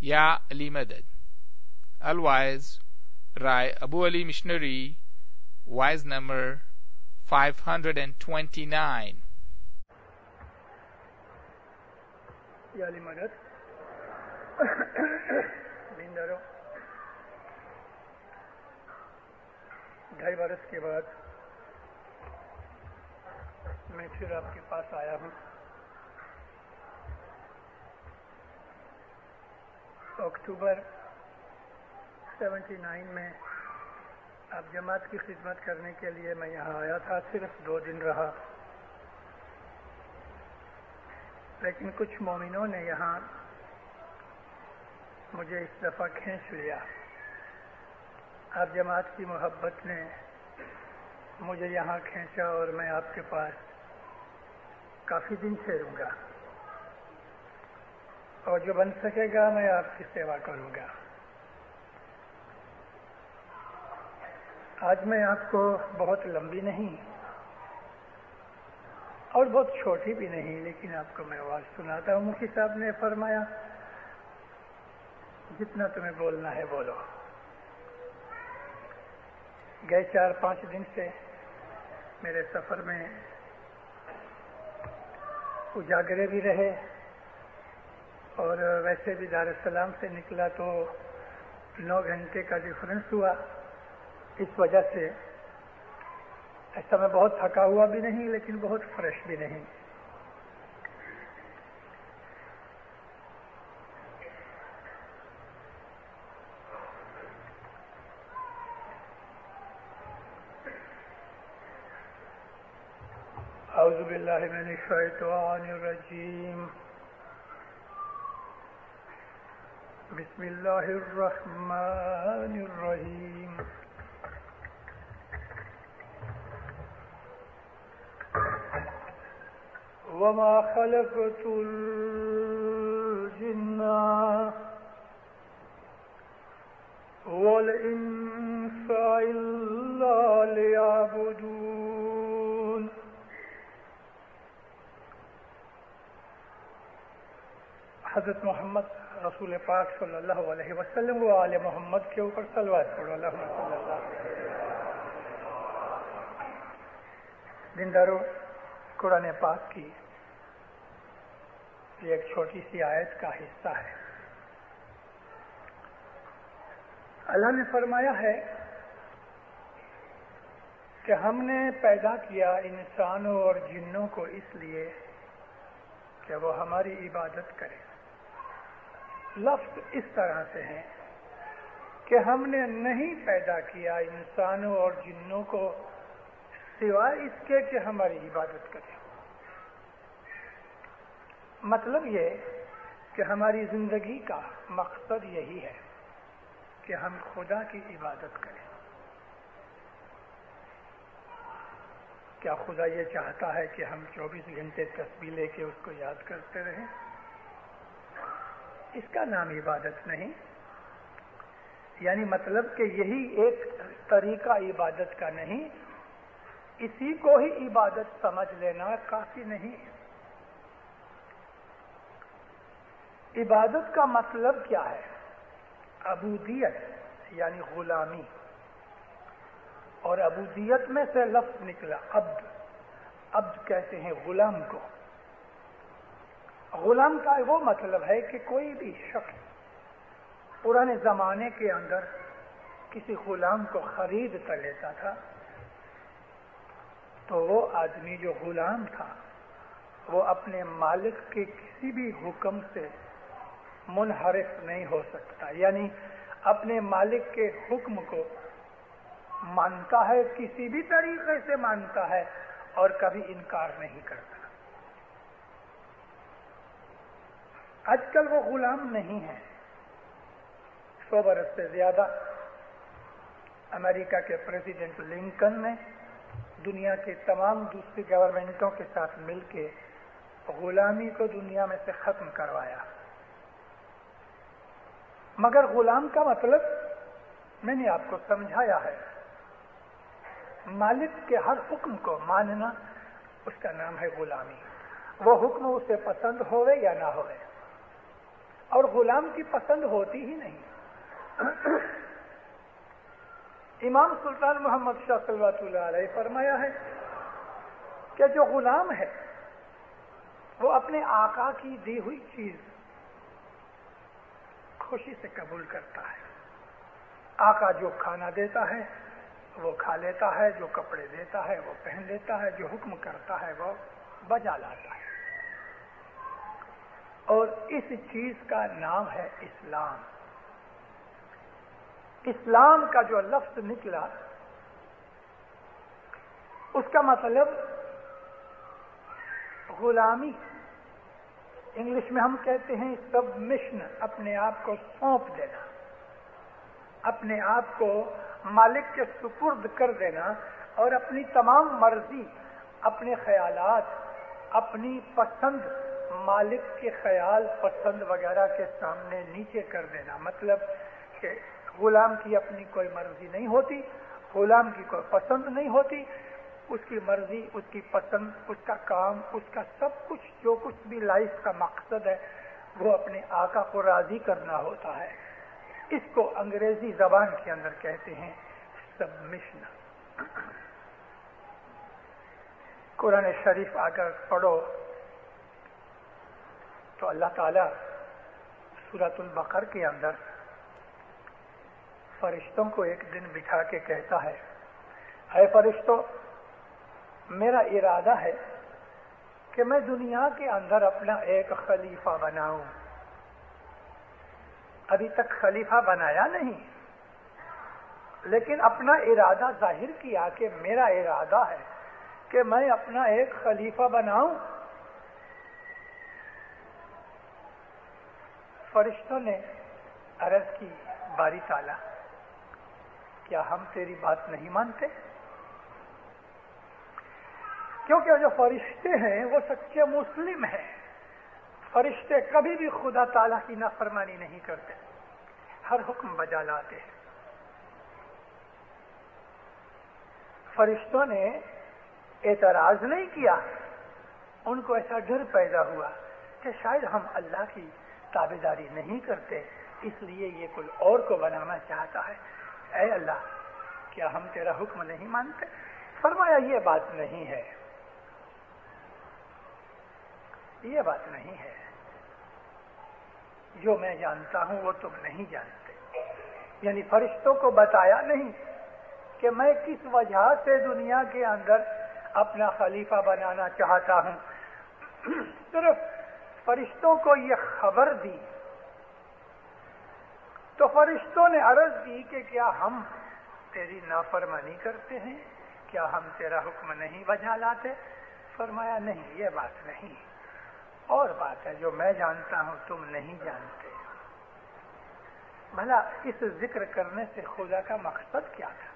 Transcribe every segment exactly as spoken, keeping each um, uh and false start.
یا علی مدد. الوائز رائے ابو علی مشنری, وائز نمبر five hundred twenty-nine. یا علی مدد. بیندرو ڈھائی برس کے بعد میں پھر آپ کے پاس آیا ہوں. اکتوبر سیونٹی نائن میں آپ جماعت کی خدمت کرنے کے لیے میں یہاں آیا تھا. صرف دو دن رہا, لیکن کچھ مومنوں نے یہاں مجھے اس دفعہ کھینچ لیا. آپ جماعت کی محبت نے مجھے یہاں کھینچا اور میں آپ کے پاس کافی دن ٹھہروں گا, اور جو بن سکے گا میں آپ کی سیوا کروں گا. آج میں آپ کو بہت لمبی نہیں اور بہت چھوٹی بھی نہیں, لیکن آپ کو میں آواز سناتا ہوں. مفتی صاحب نے فرمایا جتنا تمہیں بولنا ہے بولو. گئے چار پانچ دن سے میرے سفر میں اجاگرے بھی رہے, اور ویسے بھی دار السلام سے نکلا تو نو گھنٹے کا ڈفرنس ہوا. اس وجہ سے ایسا میں بہت تھکا ہوا بھی نہیں, لیکن بہت فریش بھی نہیں. اعوذ باللہ من الشیطان الرجیم. بسم اللہ الرحمن الرحیم. وما خلقت الجن والانس الا ليعبدون. حضرت محمد رسول پاک صلی اللہ علیہ وسلم و آل محمد کے اوپر صلوات پڑھو. اللہم صلی اللہ علیہ وسلم. دیندارو, قرآن پاک کی یہ ایک چھوٹی سی آیت کا حصہ ہے. اللہ نے فرمایا ہے کہ ہم نے پیدا کیا انسانوں اور جنوں کو اس لیے کہ وہ ہماری عبادت کریں. لفظ اس طرح سے ہیں کہ ہم نے نہیں پیدا کیا انسانوں اور جنوں کو سوائے اس کے کہ ہماری عبادت کریں. مطلب یہ کہ ہماری زندگی کا مقصد یہی ہے کہ ہم خدا کی عبادت کریں. کیا خدا یہ چاہتا ہے کہ ہم چوبیس گھنٹے تسبیح لے کے اس کو یاد کرتے رہیں؟ اس کا نام عبادت نہیں. یعنی مطلب کہ یہی ایک طریقہ عبادت کا نہیں, اسی کو ہی عبادت سمجھ لینا کافی نہیں. عبادت کا مطلب کیا ہے؟ عبودیت یعنی غلامی, اور عبودیت میں سے لفظ نکلا عبد. عبد کہتے ہیں غلام کو. غلام کا وہ مطلب ہے کہ کوئی بھی شخص پرانے زمانے کے اندر کسی غلام کو خرید کر لیتا تھا, تو وہ آدمی جو غلام تھا وہ اپنے مالک کے کسی بھی حکم سے منحرف نہیں ہو سکتا. یعنی اپنے مالک کے حکم کو مانتا ہے, کسی بھی طریقے سے مانتا ہے, اور کبھی انکار نہیں کرتا. آج کل وہ غلام نہیں ہے. سو برس سے زیادہ امریکہ کے پریزیڈنٹ لنکن نے دنیا کے تمام دوسری گورنمنٹوں کے ساتھ مل کے غلامی کو دنیا میں سے ختم کروایا. مگر غلام کا مطلب میں نے آپ کو سمجھایا ہے. مالک کے ہر حکم کو ماننا, اس کا نام ہے غلامی. وہ حکم اسے پسند ہوئے یا نہ ہوئے, اور غلام کی پسند ہوتی ہی نہیں۔ امام سلطان محمد شاہ صلوات اللہ علیہ فرمایا ہے کہ جو غلام ہے وہ اپنے آقا کی دی ہوئی چیز خوشی سے قبول کرتا ہے۔ آقا جو کھانا دیتا ہے وہ کھا لیتا ہے، جو کپڑے دیتا ہے وہ پہن لیتا ہے، جو حکم کرتا ہے وہ بجا لاتا ہے، اور اس چیز کا نام ہے اسلام۔ اسلام کا جو لفظ نکلا اس کا مطلب غلامی، انگلش میں ہم کہتے ہیں سبمشن، اپنے آپ کو سونپ دینا، اپنے آپ کو مالک کے سپرد کر دینا، اور اپنی تمام مرضی، اپنے خیالات، اپنی پسند مالک کے خیال پسند وغیرہ کے سامنے نیچے کر دینا۔ مطلب کہ غلام کی اپنی کوئی مرضی نہیں ہوتی، غلام کی کوئی پسند نہیں ہوتی، اس کی مرضی، اس کی پسند، اس کا کام، اس کا سب کچھ، جو کچھ بھی لائف کا مقصد ہے وہ اپنے آقا کو راضی کرنا ہوتا ہے۔ اس کو انگریزی زبان کے اندر کہتے ہیں سبمشن۔ قرآن شریف اگر پڑھو تو اللہ تعالیٰ سورۃ البقر کے اندر فرشتوں کو ایک دن بٹھا کے کہتا ہے، اے فرشتوں، میرا ارادہ ہے کہ میں دنیا کے اندر اپنا ایک خلیفہ بناؤں۔ ابھی تک خلیفہ بنایا نہیں، لیکن اپنا ارادہ ظاہر کیا کہ میرا ارادہ ہے کہ میں اپنا ایک خلیفہ بناؤں۔ فرشتوں نے عرض کی، باری تعالیٰ، کیا ہم تیری بات نہیں مانتے؟ کیونکہ جو فرشتے ہیں وہ سچے مسلم ہیں، فرشتے کبھی بھی خدا تعالیٰ کی نافرمانی نہیں کرتے، ہر حکم بجا لاتے ہیں۔ فرشتوں نے اعتراض نہیں کیا، ان کو ایسا ڈر پیدا ہوا کہ شاید ہم اللہ کی تابعداری نہیں کرتے، اس لیے یہ کوئی اور کو بنانا چاہتا ہے۔ اے اللہ، کیا ہم تیرا حکم نہیں مانتے؟ فرمایا یہ بات نہیں ہے، یہ بات نہیں ہے، جو میں جانتا ہوں وہ تم نہیں جانتے۔ یعنی فرشتوں کو بتایا نہیں کہ میں کس وجہ سے دنیا کے اندر اپنا خلیفہ بنانا چاہتا ہوں، صرف فرشتوں کو یہ خبر دی۔ تو فرشتوں نے عرض کی کہ کیا ہم تیری نافرمانی کرتے ہیں؟ کیا ہم تیرا حکم نہیں بجا لاتے؟ فرمایا نہیں، یہ بات نہیں، اور بات ہے جو میں جانتا ہوں تم نہیں جانتے۔ بھلا اس ذکر کرنے سے خدا کا مقصد کیا تھا؟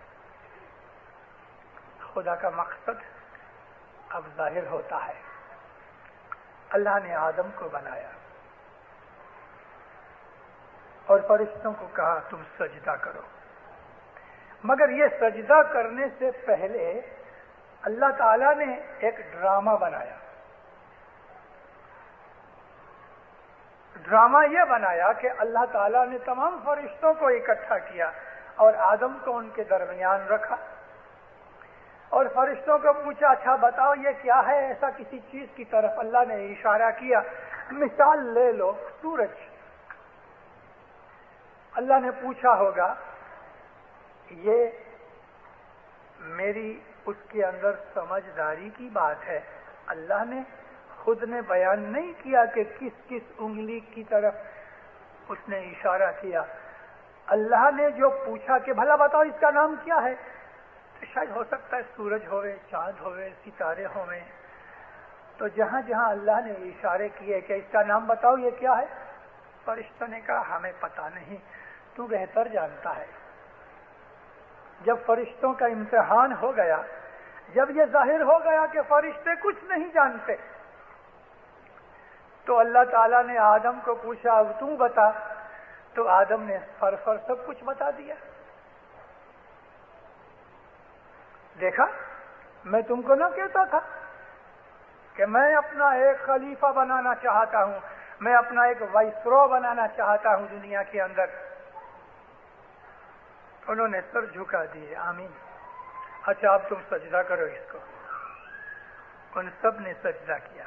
خدا کا مقصد اب ظاہر ہوتا ہے۔ اللہ نے آدم کو بنایا اور فرشتوں کو کہا تم سجدہ کرو، مگر یہ سجدہ کرنے سے پہلے اللہ تعالیٰ نے ایک ڈرامہ بنایا۔ ڈرامہ یہ بنایا کہ اللہ تعالیٰ نے تمام فرشتوں کو اکٹھا کیا اور آدم کو ان کے درمیان رکھا، اور فرشتوں کو پوچھا، اچھا بتاؤ یہ کیا ہے؟ ایسا کسی چیز کی طرف اللہ نے اشارہ کیا، مثال لے لو سورج۔ اللہ نے پوچھا ہوگا یہ میری اس کے اندر سمجھداری کی بات ہے، اللہ نے خود نے بیان نہیں کیا کہ کس کس انگلی کی طرف اس نے اشارہ کیا۔ اللہ نے جو پوچھا کہ بھلا بتاؤ اس کا نام کیا ہے، تو شاید ہو سکتا ہے سورج ہوئے، چاند ہوئے، ستارے ہوئے، تو جہاں جہاں اللہ نے اشارے کیے کہ اس کا نام بتاؤ یہ کیا ہے، فرشتوں نے کہا ہمیں پتہ نہیں، تو بہتر جانتا ہے۔ جب فرشتوں کا امتحان ہو گیا، جب یہ ظاہر ہو گیا کہ فرشتے کچھ نہیں جانتے، تو اللہ تعالیٰ نے آدم کو پوچھا اب تو بتا، تو آدم نے فر فر سب کچھ بتا دیا۔ دیکھا، میں تم کو نہ کہتا تھا کہ میں اپنا ایک خلیفہ بنانا چاہتا ہوں، میں اپنا ایک وائسرو بنانا چاہتا ہوں دنیا کے اندر. انہوں نے سر جھکا دیے, آمین. اچھا اب تم سجدہ کرو اس کو. ان سب نے سجدہ کیا.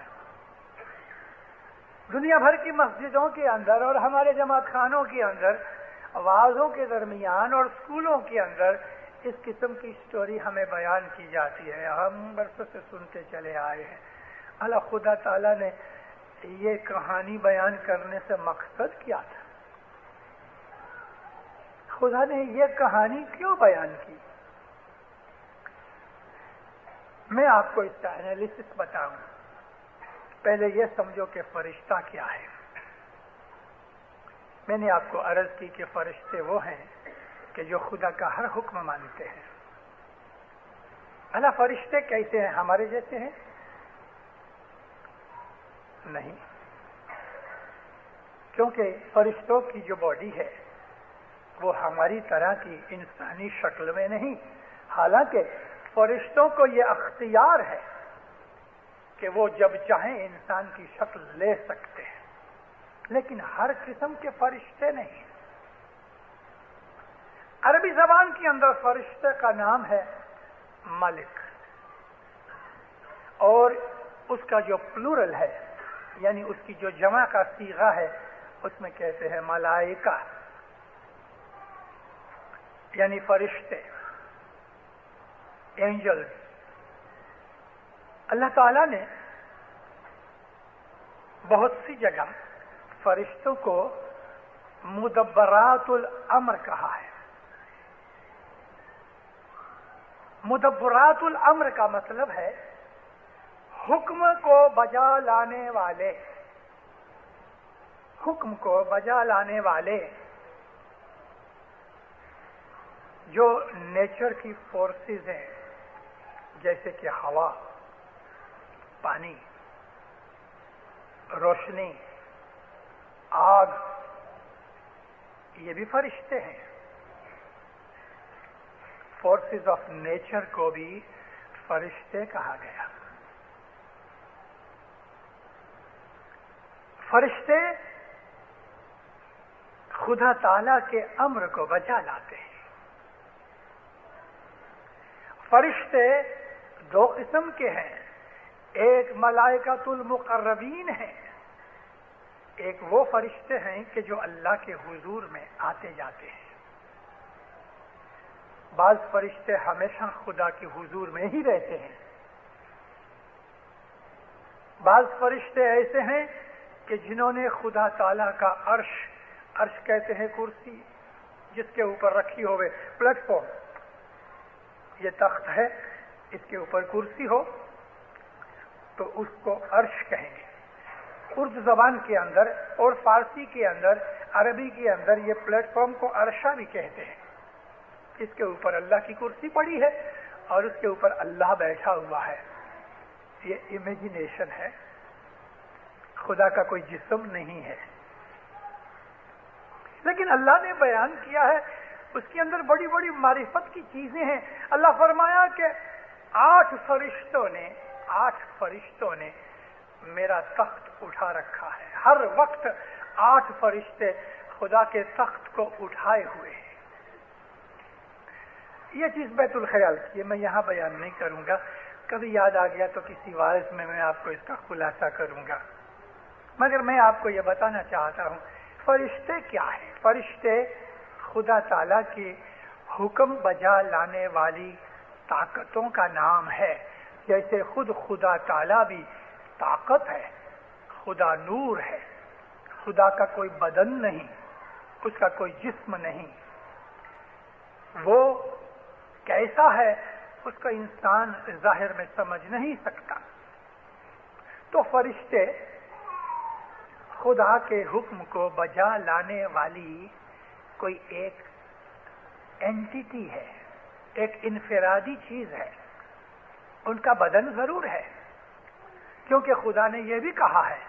دنیا بھر کی مسجدوں کے اندر اور ہمارے جماعت خانوں کے اندر, آوازوں کے درمیان اور اسکولوں کے اندر اس قسم کی سٹوری ہمیں بیان کی جاتی ہے. ہم برسوں سے سنتے چلے آئے ہیں. اللہ خدا تعالیٰ نے یہ کہانی بیان کرنے سے مقصد کیا تھا؟ خدا نے یہ کہانی کیوں بیان کی؟ میں آپ کو اس کا انالیسس بتاؤں. پہلے یہ سمجھو کہ فرشتہ کیا ہے. میں نے آپ کو عرض کی کہ فرشتے وہ ہیں کہ جو خدا کا ہر حکم مانتے ہیں. اللہ فرشتے کیسے ہیں؟ ہمارے جیسے ہیں؟ نہیں, کیونکہ فرشتوں کی جو باڈی ہے وہ ہماری طرح کی انسانی شکل میں نہیں. حالانکہ فرشتوں کو یہ اختیار ہے کہ وہ جب چاہیں انسان کی شکل لے سکتے ہیں, لیکن ہر قسم کے فرشتے نہیں. عربی زبان کے اندر فرشتے کا نام ہے ملک, اور اس کا جو پلورل ہے, یعنی اس کی جو جمع کا صیغہ ہے, اس میں کہتے ہیں ملائکہ, یعنی فرشتے, اینجلز. اللہ تعالیٰ نے بہت سی جگہ فرشتوں کو مدبرات الامر کہا ہے. مدبرات الامر کا مطلب ہے حکم کو بجا لانے والے. حکم کو بجا لانے والے جو نیچر کی فورسز ہیں, جیسے کہ ہوا, پانی, روشنی, آگ, یہ بھی فرشتے ہیں. فورسز آف نیچر کو بھی فرشتے کہا گیا. فرشتے خدا تعالی کے امر کو بجا لاتے ہیں. فرشتے دو قسم کے ہیں. ایک ملائکۃ المقربین ہیں, ایک وہ فرشتے ہیں کہ جو اللہ کے حضور میں آتے جاتے ہیں. بعض فرشتے ہمیشہ خدا کے حضور میں ہی رہتے ہیں. بعض فرشتے ایسے ہیں کہ جنہوں نے خدا تعالیٰ کا عرش, عرش کہتے ہیں کرسی جس کے اوپر رکھی ہوئے پلیٹ فارم, یہ تخت ہے, اس کے اوپر کرسی ہو تو اس کو عرش کہیں گے. اردو زبان کے اندر اور فارسی کے اندر, عربی کے اندر یہ پلیٹ فارم کو عرشہ بھی کہتے ہیں. اس کے اوپر اللہ کی کرسی پڑی ہے اور اس کے اوپر اللہ بیٹھا ہوا ہے. یہ امیجنیشن ہے, خدا کا کوئی جسم نہیں ہے. لیکن اللہ نے بیان کیا ہے, اس کے اندر بڑی بڑی معرفت کی چیزیں ہیں. اللہ فرمایا کہ آٹھ فرشتوں نے آٹھ فرشتوں نے میرا تخت اٹھا رکھا ہے. ہر وقت آٹھ فرشتے خدا کے تخت کو اٹھائے ہوئے ہیں. یہ چیز بیت الخیال کی ہے, میں یہاں بیان نہیں کروں گا. کبھی یاد آ گیا تو کسی واعظ میں میں آپ کو اس کا خلاصہ کروں گا. مگر میں آپ کو یہ بتانا چاہتا ہوں فرشتے کیا ہیں. فرشتے خدا تعالیٰ کے حکم بجا لانے والی طاقتوں کا نام ہے. جیسے خود خدا تعالیٰ بھی طاقت ہے, خدا نور ہے, خدا کا کوئی بدن نہیں, اس کا کوئی جسم نہیں. وہ کیسا ہے اس کا انسان ظاہر میں سمجھ نہیں سکتا. تو فرشتے خدا کے حکم کو بجا لانے والی کوئی ایک اینٹیٹی ہے, ایک انفرادی چیز ہے. ان کا بدن ضرور ہے, کیونکہ خدا نے یہ بھی کہا ہے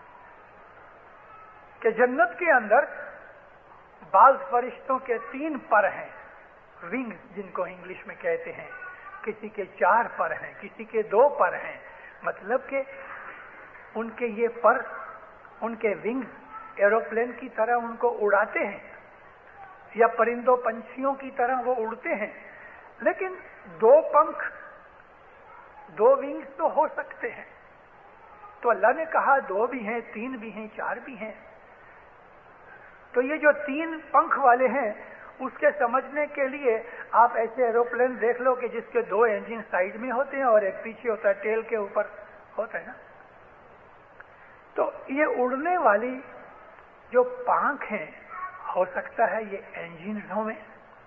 کہ جنت کے اندر بعض فرشتوں کے تین پر ہیں, ونگز جن کو انگلش میں کہتے ہیں. کسی کے چار پر ہیں, کسی کے دو پر ہیں. مطلب کہ ان کے یہ پر उनके विंग्स एरोप्लेन की तरह उनको उड़ाते हैं, या परिंदों पंछियों की तरह वो उड़ते हैं, लेकिन दो पंख, दो विंग्स तो हो सकते हैं। तो अल्लाह ने कहा दो भी हैं, तीन भी हैं, चार भी हैं। तो ये जो तीन पंख वाले हैं, उसके समझने के लिए आप ऐसे एरोप्लेन देख लो कि जिसके दो इंजन साइड में होते हैं और एक पीछे होता है, टेल के ऊपर होता है ना। तो ये उड़ने वाली जो पंख हैं, हो सकता है ये इंजनों में,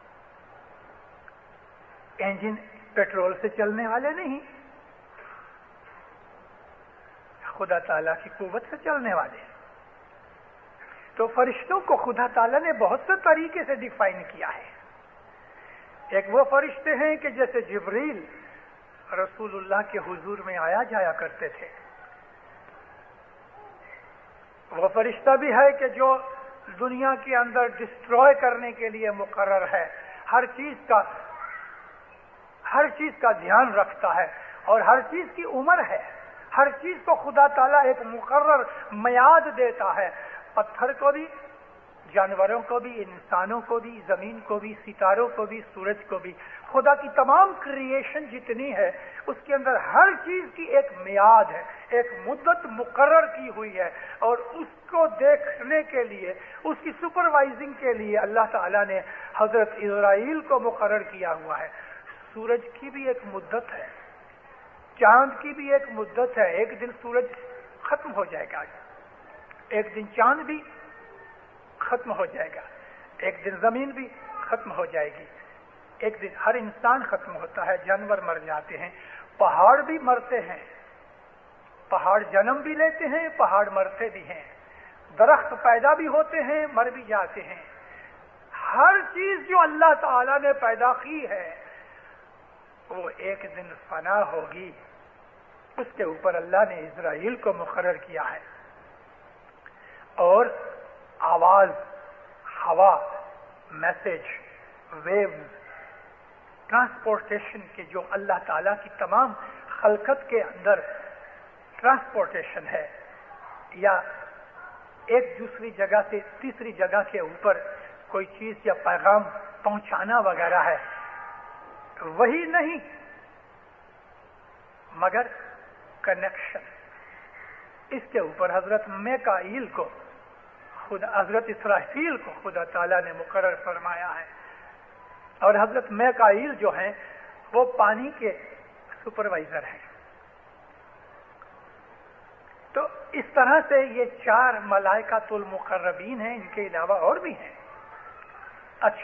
इंजन पेट्रोल से चलने वाले नहीं, खुदा ताला की कुव्वत से चलने वाले। तो फरिश्तों को खुदा ताला ने बहुत से तरीके से डिफाइन किया है। एक वो फरिश्ते हैं कि जैसे जिब्रील रसूलुल्लाह के हुजूर में आया जाया करते थे। वो फरिश्ता भी है कि जो दुनिया के अंदर डिस्ट्रॉय करने के लिए मुकर्रर है, हर चीज का हर चीज का ध्यान रखता है और हर चीज की उम्र है। हर चीज को खुदा ताला एक मुकर्रर मियाद देता है, पत्थर को भी, जानवरों को भी, इंसानों को भी, जमीन को भी, सितारों को भी, सूरज को भी। खुदा की तमाम क्रिएशन जितनी है उसके अंदर हर चीज की एक मियाद है, एक मुद्दत मुकर्रर की हुई है, और उसको देखने के लिए, उसकी सुपरवाइजिंग के लिए अल्लाह ताला ने हजरत इजराइल को मुकर्रर किया हुआ है। सूरज की भी एक मुद्दत है, चांद की भी एक मुद्दत है। एक दिन सूरज खत्म हो जाएगा, एक दिन चांद भी खत्म हो जाएगा, एक दिन जमीन भी खत्म हो जाएगी, एक दिन हर इंसान खत्म होता है, जानवर मर जाते हैं, पहाड़ भी मरते हैं, पहाड़ जन्म भी लेते हैं, पहाड़ मरते भी हैं, दरख्त पैदा भी होते हैं, मर भी जाते हैं। हर चीज जो अल्लाह ताला ने पैदा की है वो एक दिन फना होगी। उसके ऊपर अल्लाह ने इजराइल को मुकर्रर किया है। और आवाज, हवा, मैसेज, वेव्स, ट्रांसपोर्टेशन के जो अल्लाह ताला की तमाम खलकत के अंदर ट्रांसपोर्टेशन है, या एक दूसरी जगह से तीसरी जगह के ऊपर कोई चीज या पैगाम पहुंचाना वगैरह है, वही नहीं मगर कनेक्शन। इसके ऊपर हजरत मेकाईल को, खुद हजरत इसराफील को खुदा ताला ने मुकर्रर फरमाया है। और हजरत मेकाईल जो हैं वो पानी के सुपरवाइजर हैं। तो इस तरह से ये चार मलाइकातुल मुकर्रबीन हैं, इनके अलावा और भी हैं। अच्छा,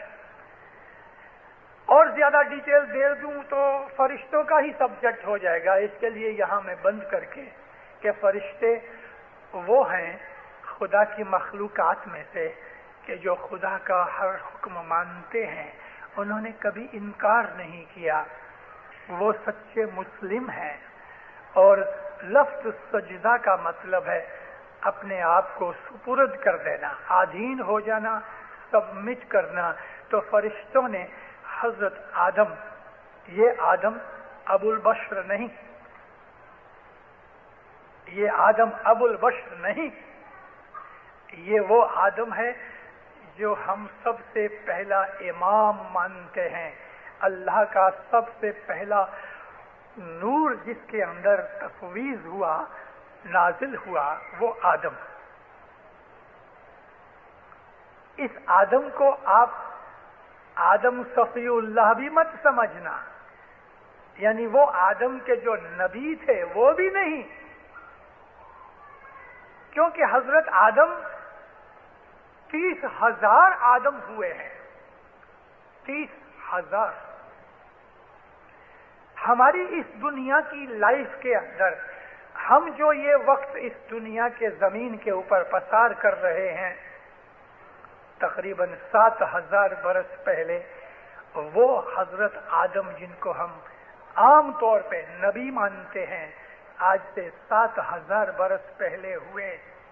और ज्यादा डिटेल दे दूं तो फरिश्तों का ही सब्जेक्ट हो जाएगा, इसके लिए यहां मैं बंद करके कि फरिश्ते वो हैं खुदा की मखलूकात में से कि जो खुदा का हर हुक्म मानते हैं, उन्होंने कभी इनकार नहीं किया, वो सच्चे मुस्लिम हैं। और लफ्ज़ सजदा का मतलब है अपने आप को सुपुर्द कर देना, आधीन हो जाना, सबमिट करना। तो फरिश्तों ने हजरत आदम, ये आदम अबुल बशर नहीं, ये आदम अबुल बशर नहीं, ये वो आदम है जो हम सबसे पहला इमाम मानते हैं। अल्लाह का सबसे पहला नूर जिसके अंदर तफवीज हुआ, नाजिल हुआ, वो आदम। इस आदम को आप आदम सफीउल्लाह भी मत समझना, यानी वो आदम के जो नबी थे वो भी नहीं, क्योंकि हजरत आदम तीस हजार आदम हुए हैं, तीस हजार। हमारी इस दुनिया की लाइफ के अंदर हम जो ये वक्त इस दुनिया के जमीन के ऊपर पसार कर रहे हैं, तकरीबन सात हजार बरस पहले वो हजरत आदम जिनको हम आम तौर पे नबी मानते हैं, आज से सात हजार बरस पहले हुए।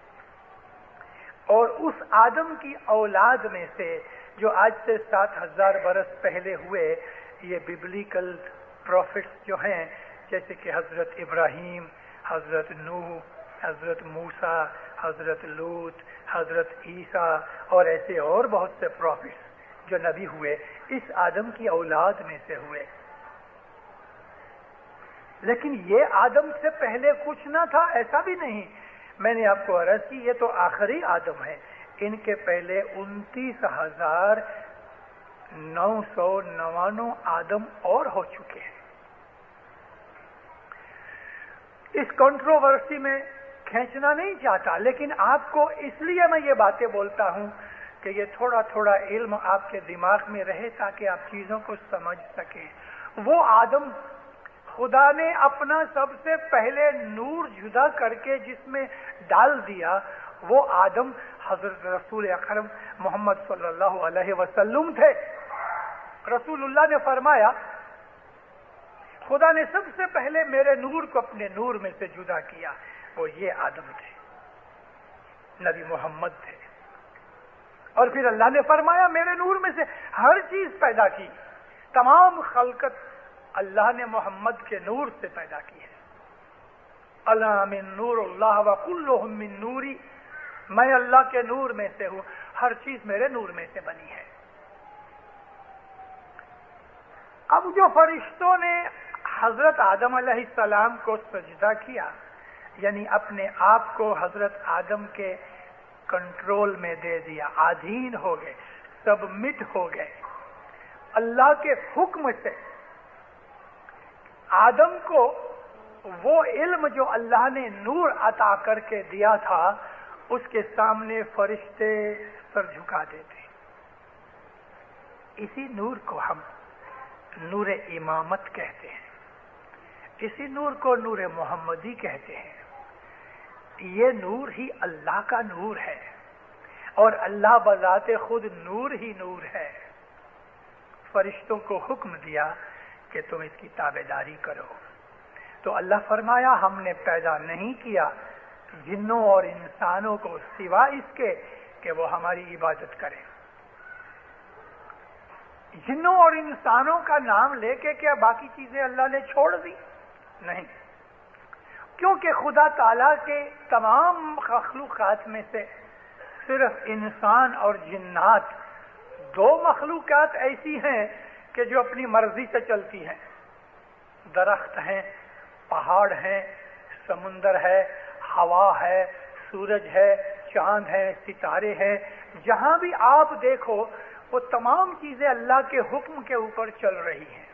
और उस आदम की औलाद में से जो आज से सात हजार बरस पहले हुए, ये बिब्लिकल प्रॉफिट्स जो हैं, जैसे कि हजरत इब्राहिम, हजरत नूह, हजरत मूसा, حضرت لوط، حضرت عیسیٰ اور ایسے اور بہت سے پروفٹس جو نبی ہوئے اس آدم کی اولاد میں سے ہوئے، لیکن یہ آدم سے پہلے کچھ نہ تھا، ایسا بھی نہیں۔ میں نے آپ کو عرض کی یہ تو آخری آدم ہے، ان کے پہلے انتیس ہزار نو سو نوانو آدم اور ہو چکے ہیں۔ اس کنٹروورسی میں کھینچنا نہیں چاہتا، لیکن آپ کو اس لیے میں یہ باتیں بولتا ہوں کہ یہ تھوڑا تھوڑا علم آپ کے دماغ میں رہے تاکہ آپ چیزوں کو سمجھ سکیں۔ وہ آدم خدا نے اپنا سب سے پہلے نور جدا کر کے جس میں ڈال دیا، وہ آدم حضرت رسول اکرم محمد صلی اللہ علیہ وسلم تھے۔ رسول اللہ نے فرمایا خدا نے سب سے پہلے میرے نور کو اپنے نور میں سے جدا کیا، وہ یہ آدم تھے، نبی محمد تھے۔ اور پھر اللہ نے فرمایا میرے نور میں سے ہر چیز پیدا کی، تمام خلقت اللہ نے محمد کے نور سے پیدا کی ہے۔ الا من نور اللہ وکلہم من نوری، میں اللہ کے نور میں سے ہوں، ہر چیز میرے نور میں سے بنی ہے۔ اب جو فرشتوں نے حضرت آدم علیہ السلام کو سجدہ کیا، یعنی اپنے آپ کو حضرت آدم کے کنٹرول میں دے دیا، آدھین ہو گئے، سبمٹ ہو گئے اللہ کے حکم سے، آدم کو وہ علم جو اللہ نے نور عطا کر کے دیا تھا اس کے سامنے فرشتے سر جھکا دیتے۔ اسی نور کو ہم نور امامت کہتے ہیں، اسی نور کو نور محمدی کہتے ہیں۔ یہ نور ہی اللہ کا نور ہے، اور اللہ بذات خود نور ہی نور ہے۔ فرشتوں کو حکم دیا کہ تم اس کی تابعداری کرو، تو اللہ فرمایا ہم نے پیدا نہیں کیا جنوں اور انسانوں کو سوا اس کے کہ وہ ہماری عبادت کریں۔ جنوں اور انسانوں کا نام لے کے کیا باقی چیزیں اللہ نے چھوڑ دی؟ نہیں، کیونکہ خدا تعالیٰ کے تمام مخلوقات میں سے صرف انسان اور جنات دو مخلوقات ایسی ہیں کہ جو اپنی مرضی سے چلتی ہیں۔ درخت ہیں، پہاڑ ہیں، سمندر ہے، ہوا ہے، سورج ہے، چاند ہے، ستارے ہیں، جہاں بھی آپ دیکھو وہ تمام چیزیں اللہ کے حکم کے اوپر چل رہی ہیں،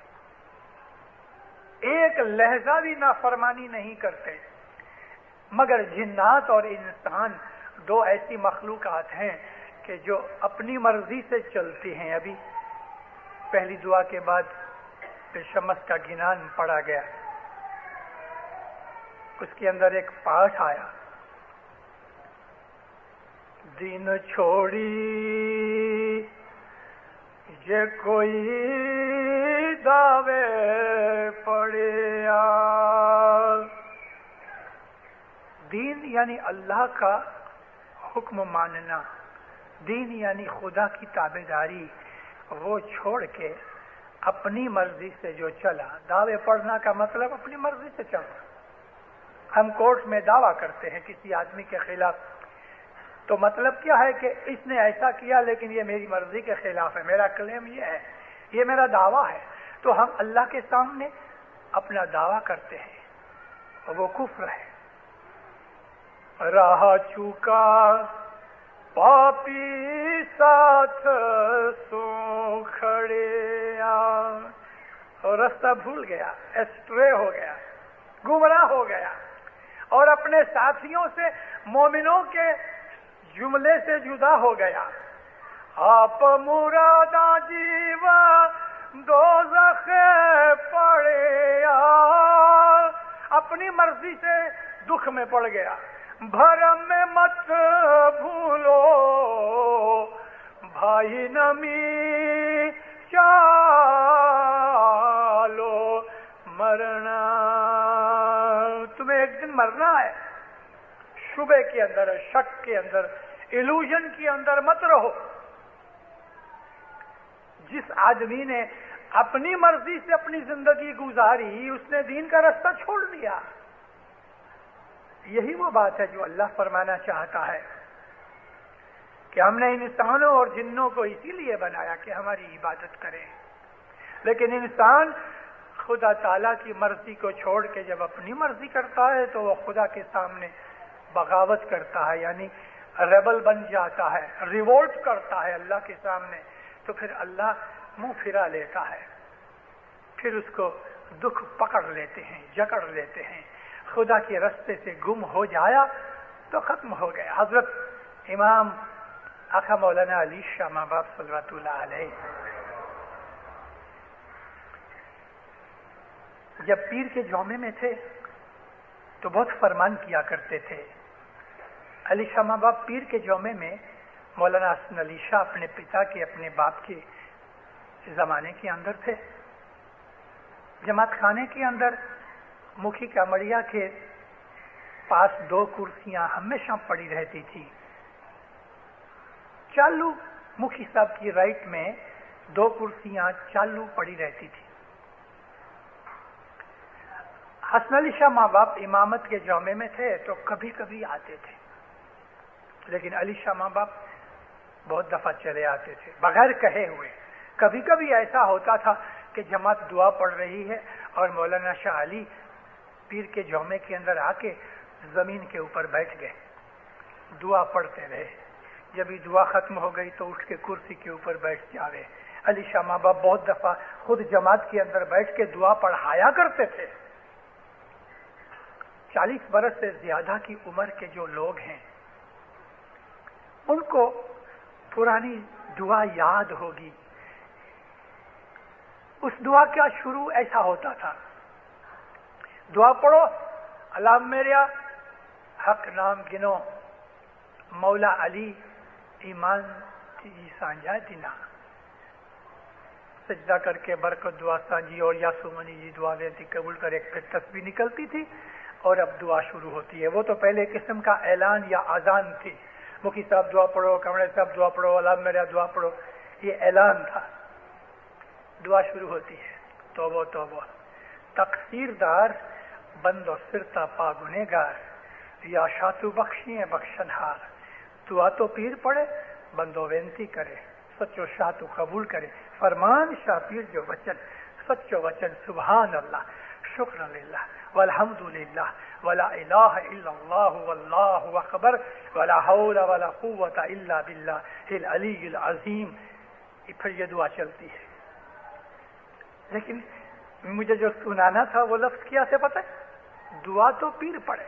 ایک لہجہ بھی نافرمانی نہیں کرتے۔ مگر جنات اور انسان دو ایسی مخلوقات ہیں کہ جو اپنی مرضی سے چلتی ہیں۔ ابھی پہلی دعا کے بعد شمس کا گنان پڑھا گیا، اس کے اندر ایک پاٹھ آیا، دین چھوڑی جے کوئی دعوے پڑیا۔ دین یعنی اللہ کا حکم ماننا، دین یعنی خدا کی تابعداری، وہ چھوڑ کے اپنی مرضی سے جو چلا۔ دعوے پڑھنا کا مطلب اپنی مرضی سے چلنا۔ ہم کورٹ میں دعویٰ کرتے ہیں کسی آدمی کے خلاف، تو مطلب کیا ہے کہ اس نے ایسا کیا لیکن یہ میری مرضی کے خلاف ہے، میرا کلیم یہ ہے، یہ میرا دعویٰ ہے۔ تو ہم اللہ کے سامنے اپنا دعویٰ کرتے ہیں اور وہ کفر ہے۔ راہ چوکا پاپی ساتھ سو کھڑے اور راستہ بھول گیا، ایسٹرے ہو گیا، گمراہ ہو گیا، اور اپنے ساتھیوں سے مومنوں کے جملے سے جدا ہو گیا۔ آپ مرادا جیوا دوزخ پڑے، اپنی مرضی سے دکھ میں پڑ گیا۔ بھرم میں مت بھولو بھائی نمی چالو، مرنا تمہیں ایک دن مرنا ہے۔ شبے کے اندر، شک کے اندر، ایلوژن کے اندر مت رہو۔ جس آدمی نے اپنی مرضی سے اپنی زندگی گزاری، اس نے دین کا راستہ چھوڑ دیا۔ यही वो बात है जो अल्लाह फरमाना चाहता है कि हमने इंसानों और जिन्नों को इसीलिए बनाया कि हमारी इबादत करें, लेकिन इंसान खुदा ताला की मर्जी को छोड़ के जब अपनी मर्जी करता है तो वो खुदा के सामने बगावत करता है, यानी रेबल बन जाता है, रिवोल्ट करता है अल्लाह के सामने। तो फिर अल्लाह मुंह फिरा लेता है, फिर उसको दुख पकड़ लेते हैं, जकड़ लेते हैं। खुदा के रास्ते से गुम हो जाया तो खत्म हो गया। हजरत इमाम आका मौलाना अली शाह महबाब सल्लल्लाहु अलैहि जब पीर के जौमे में थे तो बहुत फरमान किया करते थे। अली शाह महबाब पीर के जौमे में मौलाना हसन अली शाह अपने पिता के, अपने बाप के जमाने के अंदर थे। जमात खाने के अंदर मुखी कामड़िया के पास दो कुर्सियां हमेशा पड़ी रहती थी। चालू मुखी साहब की राइट में दो कुर्सियां चालू पड़ी रहती थी। हसन अली शाह माँ बाप इमामत के जौमे में थे तो कभी कभी आते थे, लेकिन अली शाह माँ बाप बहुत दफा चले आते थे बगैर कहे हुए। कभी कभी ऐसा होता था कि जमात दुआ पढ़ रही है और मौलाना शाह अली पीर के जौमे के अंदर आके जमीन के ऊपर बैठ गए, दुआ पढ़ते रहे। जब ये दुआ खत्म हो गई तो उठ के कुर्सी के ऊपर बैठ जावे। अली शाह माँ बाप बहुत दफा खुद जमात के अंदर बैठ के दुआ पढ़ाया करते थे। चालीस बरस से ज्यादा की उम्र के जो लोग हैं उनको पुरानी दुआ याद होगी। उस दुआ का शुरू ऐसा होता था, दुआ पढ़ो अल्लाह मेरा हक नाम गिनो, मौला अली ईमान की सांझा दिना। सजदा करके बरकत दुआ सांझी और यासुमनी जी दुआ लेती कबूल कर एक फिर तस्बीह निकलती थी और अब दुआ शुरू होती है। वो तो पहले किस्म का ऐलान या आजान थी, मुखी साहब दुआ पढ़ो, कमरे साहब दुआ पढ़ो, अल्लाह मेरा दुआ पढ़ो, ये ऐलान था। दुआ शुरू होती है, तौबो तौबो तकसीरदार बंदो सिरता पा गुनेगार, या शातु बख्शिए बख्शनहार। दुआ तो पीर पड़े बंदो वेंती करे, सच्चो शाह तू कबूल करे। फरमान शाह पीर जो वचन, सच्चो वचन सुभान अल्लाह शुक्र लिल्लाह वल्हम्दुलिल्लाह वला इलाहा इल्लल्लाह वल्लाहु अकबर वला हौला वला कुव्वता इल्ला बिल्लाहिल अलीयुल अजीम। फिर ये दुआ चलती है। लेकिन मुझे जो सुनाना था वो लफ्ज क्या से पता है? दुआ तो पीर पढ़े।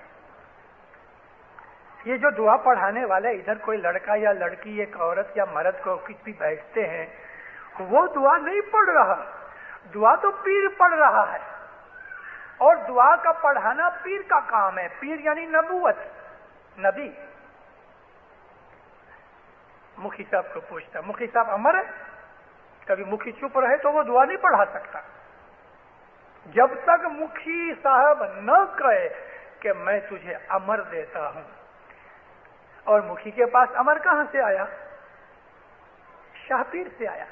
ये जो दुआ पढ़ाने वाले इधर कोई लड़का या लड़की, एक औरत या मर्द को कुछ भी बैठते हैं, वो दुआ नहीं पढ़ रहा, दुआ तो पीर पढ़ रहा है। और दुआ का पढ़ाना पीर का काम है। पीर यानी नबूवत, नबी। मुखी साहब को पूछता, मुखी साहब अमर है? कभी मुखी चुप रहे तो वो दुआ नहीं पढ़ा सकता। जब तक मुखी साहब न कहे कि मैं तुझे अमर देता हूं। और मुखी के पास अमर कहां से आया? शाहपीर से आया।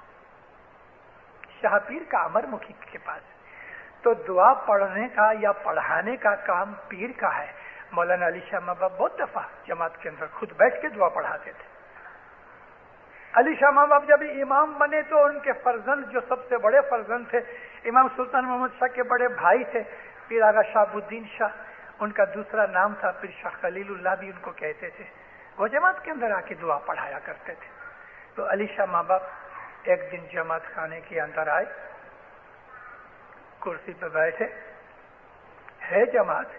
शाहपीर का अमर मुखी के पास। तो दुआ पढ़ने का या पढ़ाने का काम पीर का है। मौलाना अली शाह महबाब बहुत दफा जमात के अंदर खुद बैठ के दुआ पढ़ाते थे। अली शाह महबाब जब इमाम बने तो उनके फर्जंद, जो सबसे बड़े फर्जंद थे, इमाम सुल्तान मोहम्मद शाह के बड़े भाई थे पीर आगा शाहबुद्दीन शाह, उनका दूसरा नाम था पीर शाह खलीलुल्लाह भी उनको कहते थे। वो जमात के अंदर आके दुआ पढ़ाया करते थे। तो अली शाह महबाब एक दिन जमात खाने के अंदर आए, कुर्सी पर बैठे, है जमात,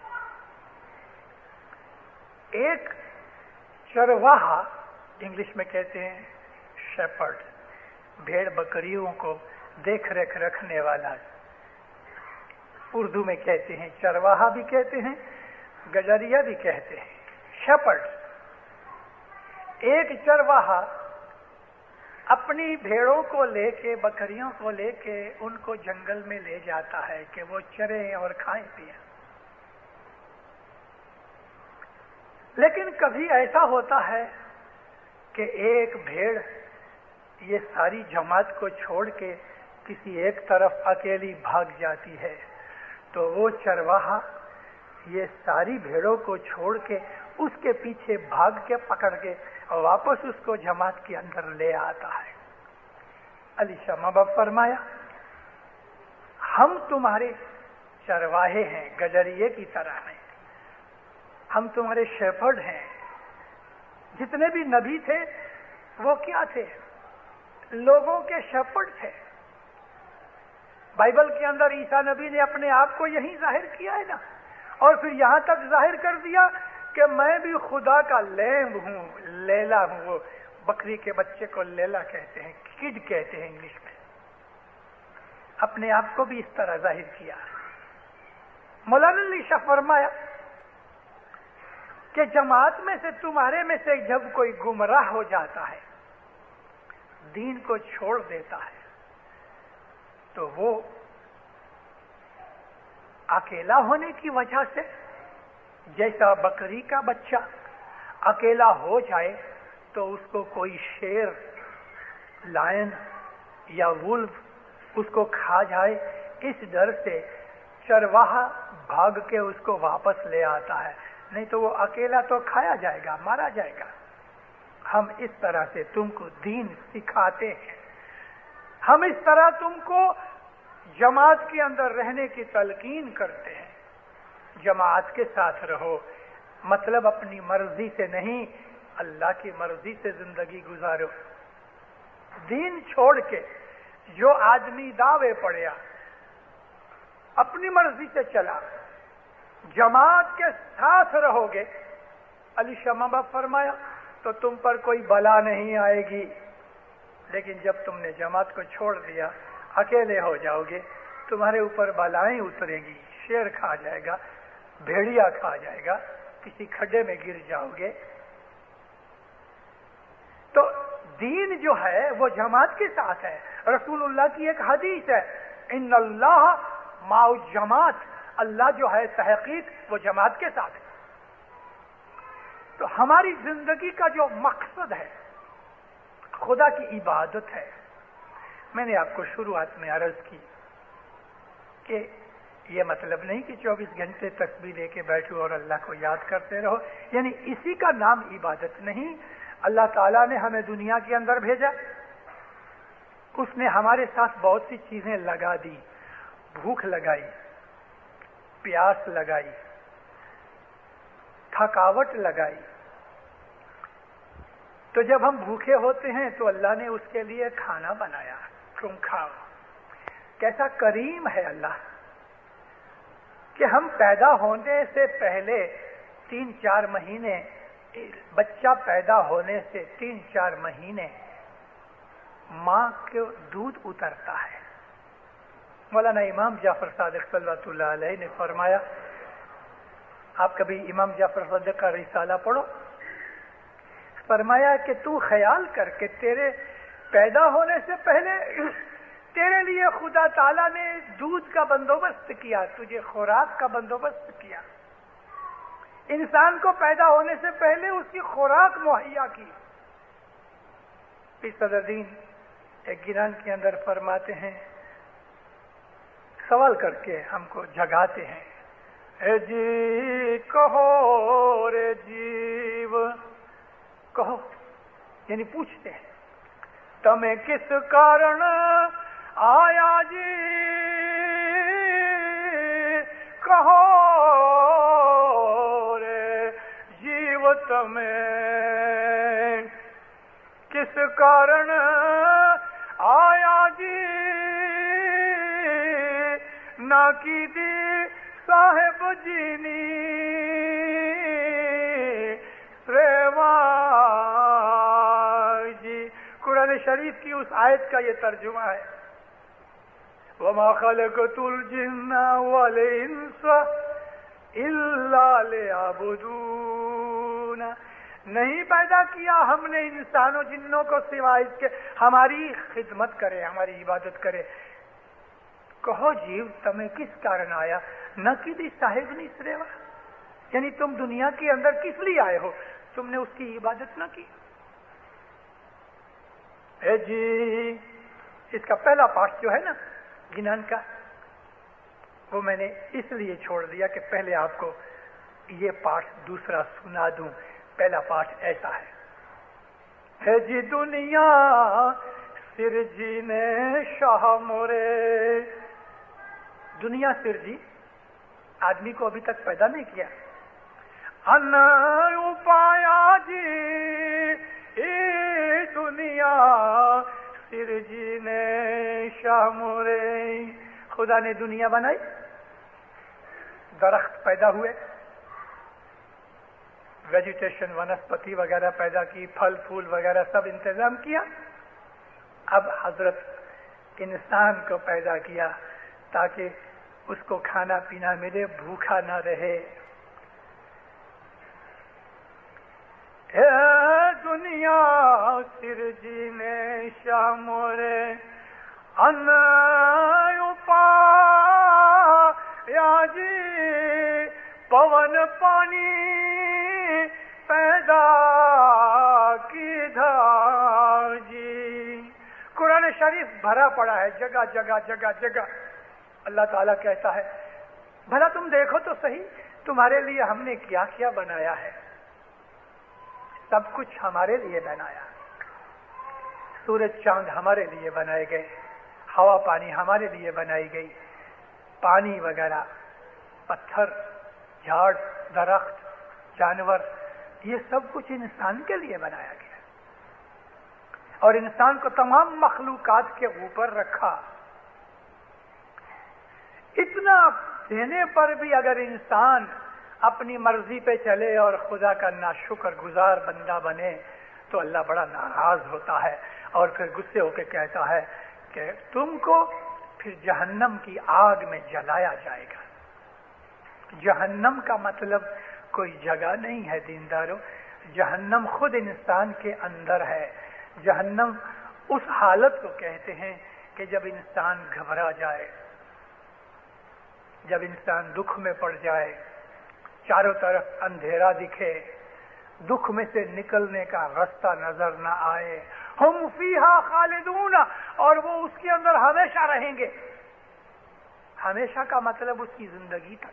एक चरवाहा, इंग्लिश में कहते हैं शेपर्ड, भेड़ बकरियों को देख रेख रखने वाला, उर्दू में कहते हैं चरवाहा भी कहते हैं, गजरिया भी कहते हैं, शेपर्ड। एक चरवाहा अपनी भेड़ों को लेके, बकरियों को लेके उनको जंगल में ले जाता है कि वो चरें और खाएं पिएं। लेकिन कभी ऐसा होता है कि एक भेड़ ये सारी जमात को छोड़ के किसी एक तरफ अकेली भाग जाती है, तो वो चरवाहा یہ ساری بھیڑوں کو چھوڑ کے اس کے پیچھے بھاگ کے پکڑ کے اور واپس اس کو جماعت کے اندر لے آتا ہے۔ علی شاہ محبوب فرمایا ہم تمہارے چرواہے ہیں، گجریے کی طرح ہیں، ہم تمہارے شیپرڈ ہیں۔ جتنے بھی نبی تھے وہ کیا تھے؟ لوگوں کے شیپرڈ تھے۔ بائبل کے اندر عیسیٰ نبی نے اپنے آپ کو یہی ظاہر کیا ہے نا، اور پھر یہاں تک ظاہر کر دیا کہ میں بھی خدا کا لیمب ہوں، لیلا ہوں۔ وہ بکری کے بچے کو لیلا کہتے ہیں، کڈ کہتے ہیں انگلش میں۔ اپنے آپ کو بھی اس طرح ظاہر کیا۔ مولانا علی شاہ فرمایا کہ جماعت میں سے تمہارے میں سے جب کوئی گمراہ ہو جاتا ہے، دین کو چھوڑ دیتا ہے، تو وہ اکیلا ہونے کی وجہ سے، جیسا بکری کا بچہ اکیلا ہو جائے تو اس کو کوئی شیر، لائن یا وولف اس کو کھا جائے، اس ڈر سے چرواہا بھاگ کے اس کو واپس لے آتا ہے، نہیں تو وہ اکیلا تو کھایا جائے گا، مارا جائے گا۔ ہم اس طرح سے تم کو دین سکھاتے ہیں، ہم اس طرح تم کو جماعت کے اندر رہنے کی تلقین کرتے ہیں۔ جماعت کے ساتھ رہو، مطلب اپنی مرضی سے نہیں، اللہ کی مرضی سے زندگی گزارو۔ دین چھوڑ کے جو آدمی دعوے پڑیا، اپنی مرضی سے چلا، جماعت کے ساتھ رہو گے، علی شاہ محبوب فرمایا تو تم پر کوئی بلا نہیں آئے گی۔ لیکن جب تم نے جماعت کو چھوڑ دیا، اکیلے ہو جاؤ گے، تمہارے اوپر بلائیں اتریں گی، شیر کھا جائے گا، بھیڑیا کھا جائے گا، کسی کھڈے میں گر جاؤ گے۔ تو دین جو ہے وہ جماعت کے ساتھ ہے۔ رسول اللہ کی ایک حدیث ہے، ان اللہ مع الجماعت، اللہ جو ہے تحقیق وہ جماعت کے ساتھ ہے۔ تو ہماری زندگی کا جو مقصد ہے خدا کی عبادت ہے۔ میں نے آپ کو شروعات میں عرض کی کہ یہ مطلب نہیں کہ چوبیس گھنٹے تسبیح لے کے بیٹھو اور اللہ کو یاد کرتے رہو، یعنی اسی کا نام عبادت نہیں۔ اللہ تعالیٰ نے ہمیں دنیا کے اندر بھیجا، اس نے ہمارے ساتھ بہت سی چیزیں لگا دی، بھوک لگائی، پیاس لگائی، تھکاوٹ لگائی۔ تو جب ہم بھوکے ہوتے ہیں تو اللہ نے اس کے لیے کھانا بنایا، تم کھاؤ۔ کیسا کریم ہے اللہ کہ ہم پیدا ہونے سے پہلے تین چار مہینے، بچہ پیدا ہونے سے تین چار مہینے ماں کے دودھ اترتا ہے۔ مولانا امام جعفر صادق صلی اللہ علیہ نے فرمایا، آپ کبھی امام جعفر صادق کا رسالہ پڑھو، فرمایا کہ تو خیال کر کے تیرے پیدا ہونے سے پہلے تیرے لیے خدا تعالیٰ نے دودھ کا بندوبست کیا، تجھے خوراک کا بندوبست کیا۔ انسان کو پیدا ہونے سے پہلے اس کی خوراک مہیا کی۔ پیر صدر دین ایک گیران کے اندر فرماتے ہیں، سوال کر کے ہم کو جگاتے ہیں، اے جی کہو رے جیو، کہو یعنی پوچھتے ہیں، تمہیں کس کارن آیا جی، کہو رے جیو تمہیں کس کارن آیا جی، نہ کی دی صاحب جینی سریوا جی۔ قرآن شریف کی اس آیت کا یہ ترجمہ ہے، وَمَا خَلَقْتُ الْجِنَّ وَالْإِنسَ إِلَّا لِيَعْبُدُونَ، نہیں پیدا کیا ہم نے انسانوں جنوں کو سوائے اس کے ہماری خدمت کرے، ہماری عبادت کرے۔ کہو جیو تمہیں کس کارن آیا، نہ کی دی صاحب نہیں سریوا، یعنی تم دنیا کے اندر کس لیے آئے ہو، تم نے اس کی عبادت نہ کی۔ اے جی، اس کا پہلا پارٹ جو ہے نا گنان کا، وہ میں نے اس لیے چھوڑ دیا کہ پہلے آپ کو یہ پارٹ دوسرا سنا دوں. پہلا پارٹ ایسا ہے: ہے جی دنیا سرجی نے شاہ مورے. دنیا سرجی آدمی کو ابھی تک پیدا نہیں کیا. ان پایا جی ای دنیا سرجی نے شاہ مورے. خدا نے دنیا بنائی، درخت پیدا ہوئے، ویجیٹیشن ونسپتی وغیرہ پیدا کی، پھل پھول وغیرہ سب انتظام کیا. اب حضرت انسان کو پیدا کیا تاکہ اس کو کھانا پینا ملے، بھوکا نہ رہے. اے دنیا سرجی نے شاہ مورے ان یا جی پون پانی پیدا کی دھار جی. قرآن شریف بھرا پڑا ہے جگہ جگہ جگہ جگہ. اللہ تعالیٰ کہتا ہے بھلا تم دیکھو تو صحیح تمہارے لیے ہم نے کیا کیا بنایا ہے. سب کچھ ہمارے لیے بنایا. سورج چاند ہمارے لیے بنائے گئے، ہوا پانی ہمارے لیے بنائی گئی، پانی وغیرہ، پتھر، جھاڑ، درخت، جانور، یہ سب کچھ انسان کے لیے بنایا گیا اور انسان کو تمام مخلوقات کے اوپر رکھا. اتنا دینے پر بھی اگر انسان اپنی مرضی پہ چلے اور خدا کا ناشکر گزار بندہ بنے تو اللہ بڑا ناراض ہوتا ہے اور پھر غصے ہو کے کہتا ہے کہ تم کو پھر جہنم کی آگ میں جلایا جائے گا. جہنم کا مطلب کوئی جگہ نہیں ہے دینداروں، جہنم خود انسان کے اندر ہے. جہنم اس حالت کو کہتے ہیں کہ جب انسان گھبرا جائے، جب انسان دکھ میں پڑ جائے، چاروں طرف اندھیرا دکھے، دکھ میں سے نکلنے کا راستہ نظر نہ آئے. ہم فیہا خالدون، اور وہ اس کے اندر ہمیشہ رہیں گے. ہمیشہ کا مطلب اس کی زندگی تک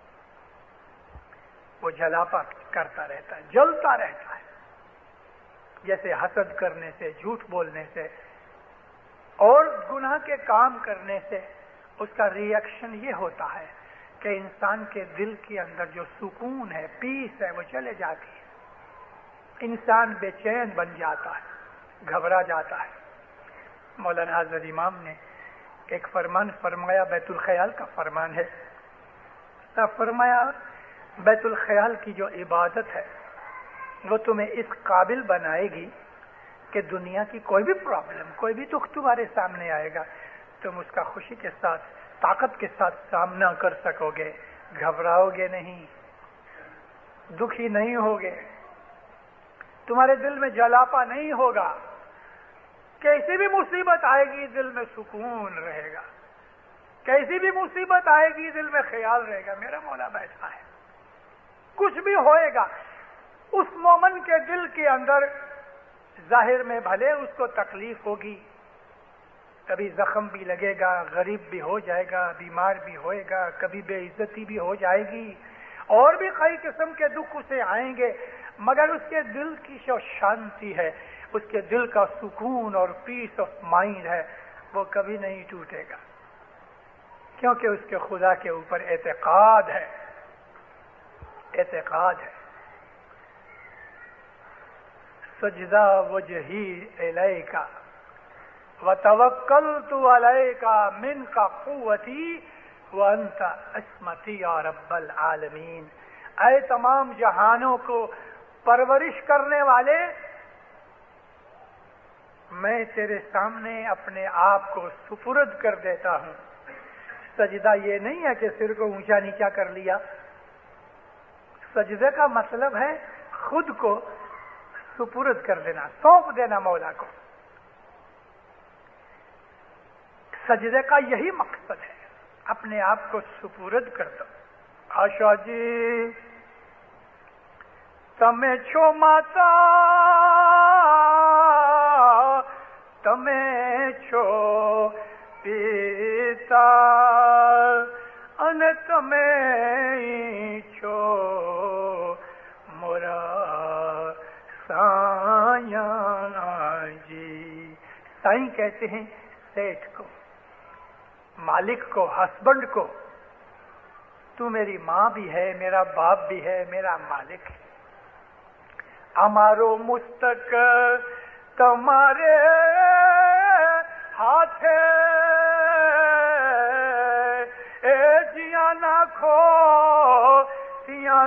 وہ جلاپا کرتا رہتا ہے، جلتا رہتا ہے. جیسے حسد کرنے سے، جھوٹ بولنے سے اور گناہ کے کام کرنے سے اس کا ری ایکشن یہ ہوتا ہے کہ انسان کے دل کے اندر جو سکون ہے، پیس ہے، وہ چلے جاتی ہے. انسان بے چین بن جاتا ہے، گھبرا جاتا ہے. مولانا حضرت امام نے ایک فرمان فرمایا، بیت الخیال کا فرمان ہے. فرمایا بیت الخیال کی جو عبادت ہے وہ تمہیں اس قابل بنائے گی کہ دنیا کی کوئی بھی پرابلم، کوئی بھی دکھ تمہارے سامنے آئے گا، تم اس کا خوشی کے ساتھ، طاقت کے ساتھ سامنا کر سکو گے، گھبراؤ گے نہیں، دکھی نہیں ہوگے، تمہارے دل میں جلاپا نہیں ہوگا. کیسی بھی مصیبت آئے گی دل میں سکون رہے گا، کیسی بھی مصیبت آئے گی دل میں خیال رہے گا میرا مولا بیٹھا ہے. کچھ بھی ہوئے گا اس مومن کے دل کے اندر، ظاہر میں بھلے اس کو تکلیف ہوگی، کبھی زخم بھی لگے گا، غریب بھی ہو جائے گا، بیمار بھی ہوئے گا، کبھی بے عزتی بھی ہو جائے گی، اور بھی کئی قسم کے دکھ اسے آئیں گے، مگر اس کے دل کی جو شانتی ہے، اس کے دل کا سکون اور پیس آف مائنڈ ہے، وہ کبھی نہیں ٹوٹے گا، کیونکہ اس کے خدا کے اوپر اعتقاد ہے. اعتقاد ہے. سجدہ وجہی الیک وتوکلت علیک منک قوتی وانت عصمتی یا رب العالمین. اے تمام جہانوں کو پرورش کرنے والے، میں تیرے سامنے اپنے آپ کو سپرد کر دیتا ہوں. سجدہ یہ نہیں ہے کہ سر کو اونچا نیچا کر لیا. سجدے کا مطلب ہے خود کو سپرد کر دینا، سونپ دینا مولا کو. سجدے کا یہی مقصد ہے، اپنے آپ کو سپرد کر دو. آشا جی تمہیں چھو ماتا تمہیں چھو پیتا ان تمہیں چھو साईं कहते हैं सेठ को, मालिक को, हस्बैंड को, तू मेरी माँ भी है, मेरा बाप भी है, मेरा मालिक है। हमारो मुस्तक तुम्हारे हाथ ए जिया ना खो सिया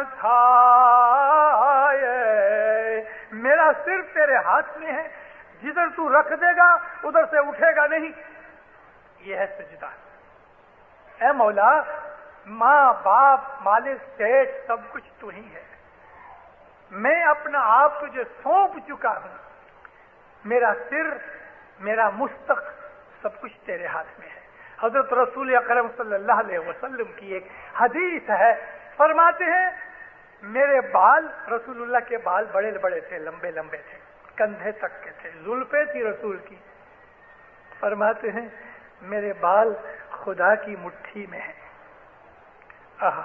खाए। मेरा सिर तेरे हाथ में है, जिधर तू रख देगा उधर से उठेगा नहीं। यह है सजदा। ऐ मौला, माँ बाप मालिक सेठ सब कुछ तू ही है, मैं अपना आप तुझे सौंप चुका हूं। मेरा सिर, मेरा मुस्तक सब कुछ तेरे हाथ में है। हजरत रसूल अकरम सल्लल्लाहु अलैहि वसल्लम की एक हदीस है, फरमाते हैं मेरे बाल, रसूलुल्लाह के बाल बड़े बड़े थे, लंबे लंबे थे, कंधे तक के थे, जुल्फे थी रसूल की। फरमाते हैं मेरे बाल खुदा की मुट्ठी में है। आह,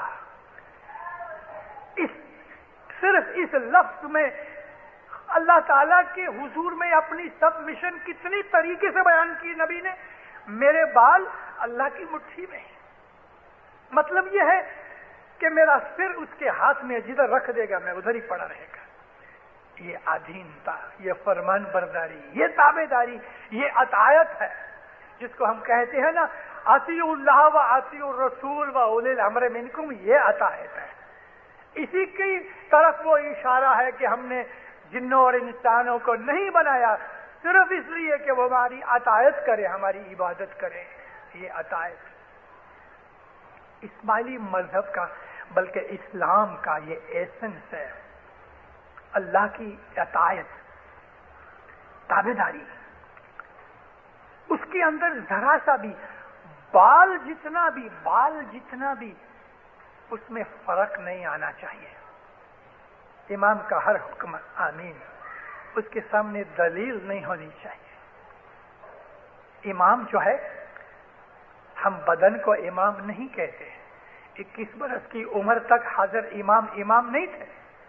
इस सिर्फ इस लफ्ज में अल्लाह ताला के हुजूर में अपनी सब मिशन कितनी तरीके से बयान की नबी ने। मेरे बाल अल्लाह की मुट्ठी में है, मतलब यह है कि मेरा सिर उसके हाथ में, जिधर रख देगा मैं उधर ही पड़ा रहेगा। ये अधीनता, ये फरमान बरदारी, ये ताबेदारी, ये अतायत है जिसको हम कहते हैं ना, अतीउल्लाह व अतीउर रसूल व उलिल अम्र मिनकुम, ये अतायत है। इसी की तरफ वो इशारा है कि हमने जिन्नों और इंसानों को नहीं बनाया सिर्फ इसलिए कि वो हमारी अतायत करे, हमारी इबादत करे। ये अतायत इस्माइली मजहब का, बल्कि इस्लाम का ये एसेंस है, अल्लाह की अतायत, ताबेदारी। उसके अंदर जरा सा भी, बाल जितना भी, बाल जितना भी उसमें फर्क नहीं आना चाहिए। इमाम का हर हुक्म आमीन, उसके सामने दलील नहीं होनी चाहिए। इमाम जो है, हम बदन को इमाम नहीं कहते। इक्कीस बरस की उम्र तक हाजिर इमाम इमाम नहीं थे,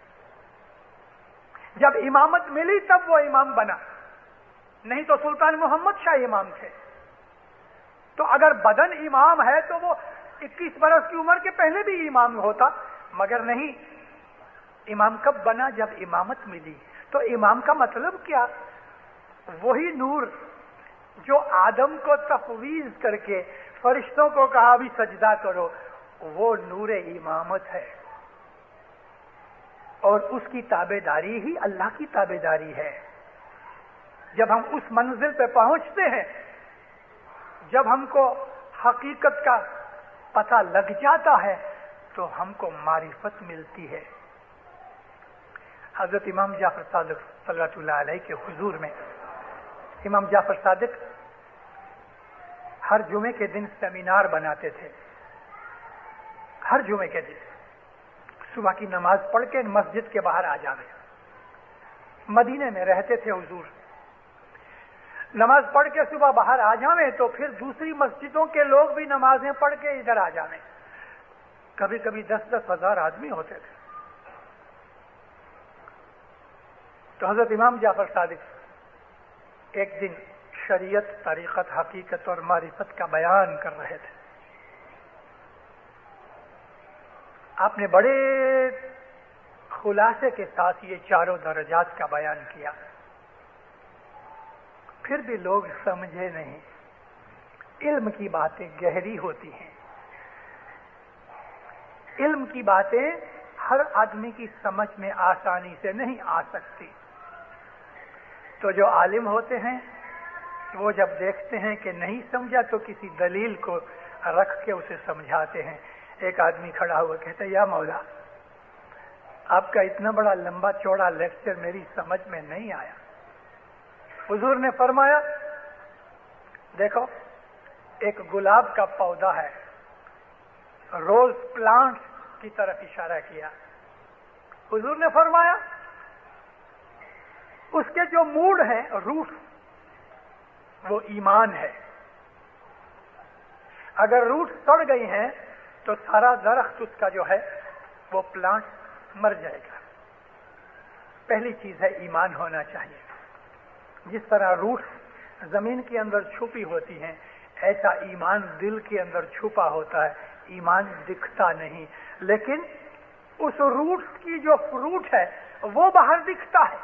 जब इमामत मिली तब वो इमाम बना, नहीं तो सुल्तान मोहम्मद शाह इमाम थे। तो अगर बदन इमाम है तो वो इक्कीस बरस की उम्र के पहले भी इमाम होता, मगर नहीं। इमाम कब बना? जब इमामत मिली। तो इमाम का मतलब क्या? वही नूर जो आदम को तफवीज करके फरिश्तों को कहा भी सजदा करो, वो नूर इमामत है, और उसकी ताबेदारी ही अल्लाह की ताबेदारी है। जब हम उस मंजिल पे पहुंचते हैं, जब हमको हकीकत का पता लग जाता है, तो हमको मारिफत मिलती है। हजरत इमाम जाफर सादिक सल्लल्लाहु अलैहि के हुजूर में, इमाम जाफर सादिक हर जुमे के दिन सेमिनार बनाते थे। हर जुमे के दिन सुबह की नमाज पढ़ के मस्जिद के बाहर आ जावे। मदीने में रहते थे हुजूर। नमाज पढ़ के सुबह बाहर आ जावे तो फिर दूसरी मस्जिदों के लोग भी नमाजें पढ़ के इधर आ जावे। कभी कभी दस दस हजार आदमी होते थे। तो हजरत इमाम जाफर सादिक एक दिन शरीयत, तरीक़त, हकीकत और मारिफत का बयान कर रहे थे। आपने बड़े खुलासे के साथ ये चारों दर्जात का बयान किया, फिर भी लोग समझे नहीं। इल्म की बातें गहरी होती हैं। इल्म की बातें हर आदमी की समझ में आसानी से नहीं आ सकती। तो जो आलिम होते हैं वो जब देखते हैं कि नहीं समझा तो किसी दलील को रख के उसे समझाते हैं। एक आदमी खड़ा हुआ कहता है, या मौला, आपका इतना बड़ा लंबा चौड़ा लेक्चर मेरी समझ में नहीं आया। हुजूर ने फरमाया, देखो एक गुलाब का पौधा है, रोज प्लांट की तरफ इशारा किया। हुजूर ने फरमाया उसके जो मूड हैं, रूट, वो ईमान है। अगर रूट सड़ गई हैं तो सारा दरख्त उसका जो है वो प्लांट मर जाएगा। पहली चीज है ईमान होना चाहिए। जिस तरह रूट زمین کے اندر چھپی ہوتی ہیں، ایسا ایمان دل کے اندر چھپا ہوتا ہے، ایمان دکھتا نہیں، لیکن اس روٹس کی جو فروٹ ہے وہ باہر دکھتا ہے۔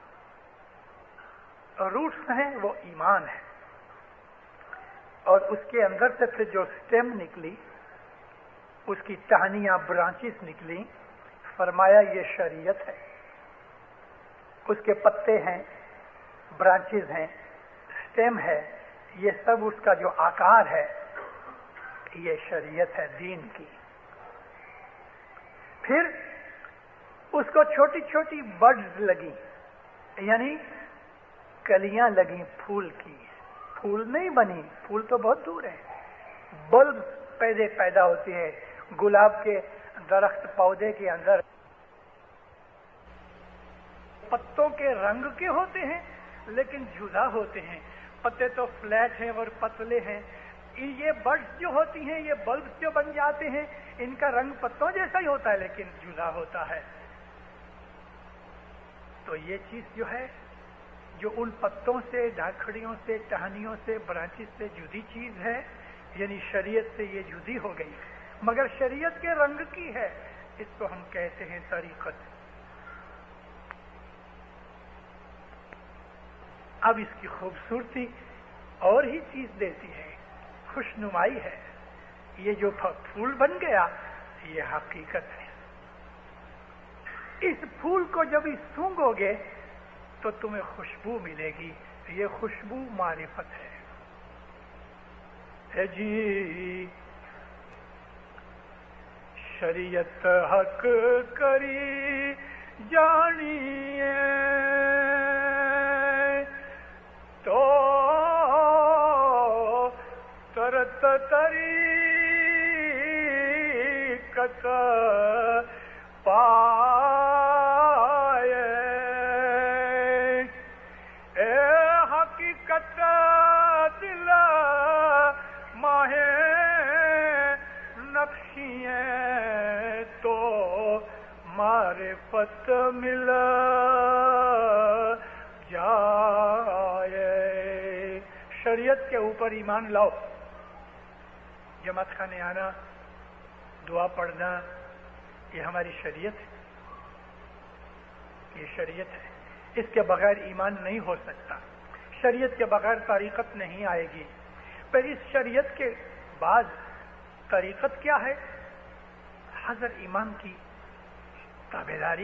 روٹس ہیں وہ ایمان ہے، اور اس کے اندر سے پھر جو سٹیم نکلی، اس کی ٹہنیاں برانچز نکلی، فرمایا یہ شریعت ہے۔ اس کے پتے ہیں، برانچز ہیں، سٹیم ہے، یہ سب اس کا جو آکار ہے یہ شریعت ہے دین کی۔ پھر اس کو چھوٹی چھوٹی بڈز لگی، یعنی کلیاں لگیں پھول کی، پھول نہیں بنی، پھول تو بہت دور ہے، بلب پیدے پیدا ہوتے ہیں۔ گلاب کے درخت پودے کے اندر پتوں کے رنگ کے ہوتے ہیں لیکن جدا ہوتے ہیں، پتے تو فلیٹ ہیں اور پتلے ہیں، یہ بڈز جو ہوتی ہیں، یہ بلبز جو بن جاتے ہیں، ان کا رنگ پتوں جیسا ہی ہوتا ہے لیکن جدا ہوتا ہے۔ تو یہ چیز جو ہے، جو ان پتوں سے، ڈھاکڑیوں سے، ٹہنیوں سے، برانچز سے جدی چیز ہے، یعنی شریعت سے یہ جدی ہو گئی، مگر شریعت کے رنگ کی ہے، اس کو ہم کہتے ہیں طریقت۔ اب اس کی خوبصورتی اور ہی چیز دیتی ہے، خوشنمائی ہے۔ یہ جو پھول بن گیا یہ حقیقت ہے۔ اس پھول کو جب اس سونگو گے تو تمہیں خوشبو ملے گی، یہ خوشبو معرفت ہے۔ ہے جی شریعت حق کری جانیے تو ترت طریقت پائے، اے حقیقت دل ماہ نقشییں تو معرفت مل جائے۔ شریعت کے اوپر ایمان لاؤ، جماعت خانے آنا، دعا پڑھنا، یہ ہماری شریعت ہے، یہ شریعت ہے، اس کے بغیر ایمان نہیں ہو سکتا، شریعت کے بغیر طریقت نہیں آئے گی۔ پھر اس شریعت کے بعد طریقت کیا ہے؟ حضرت امام کی تابعداری،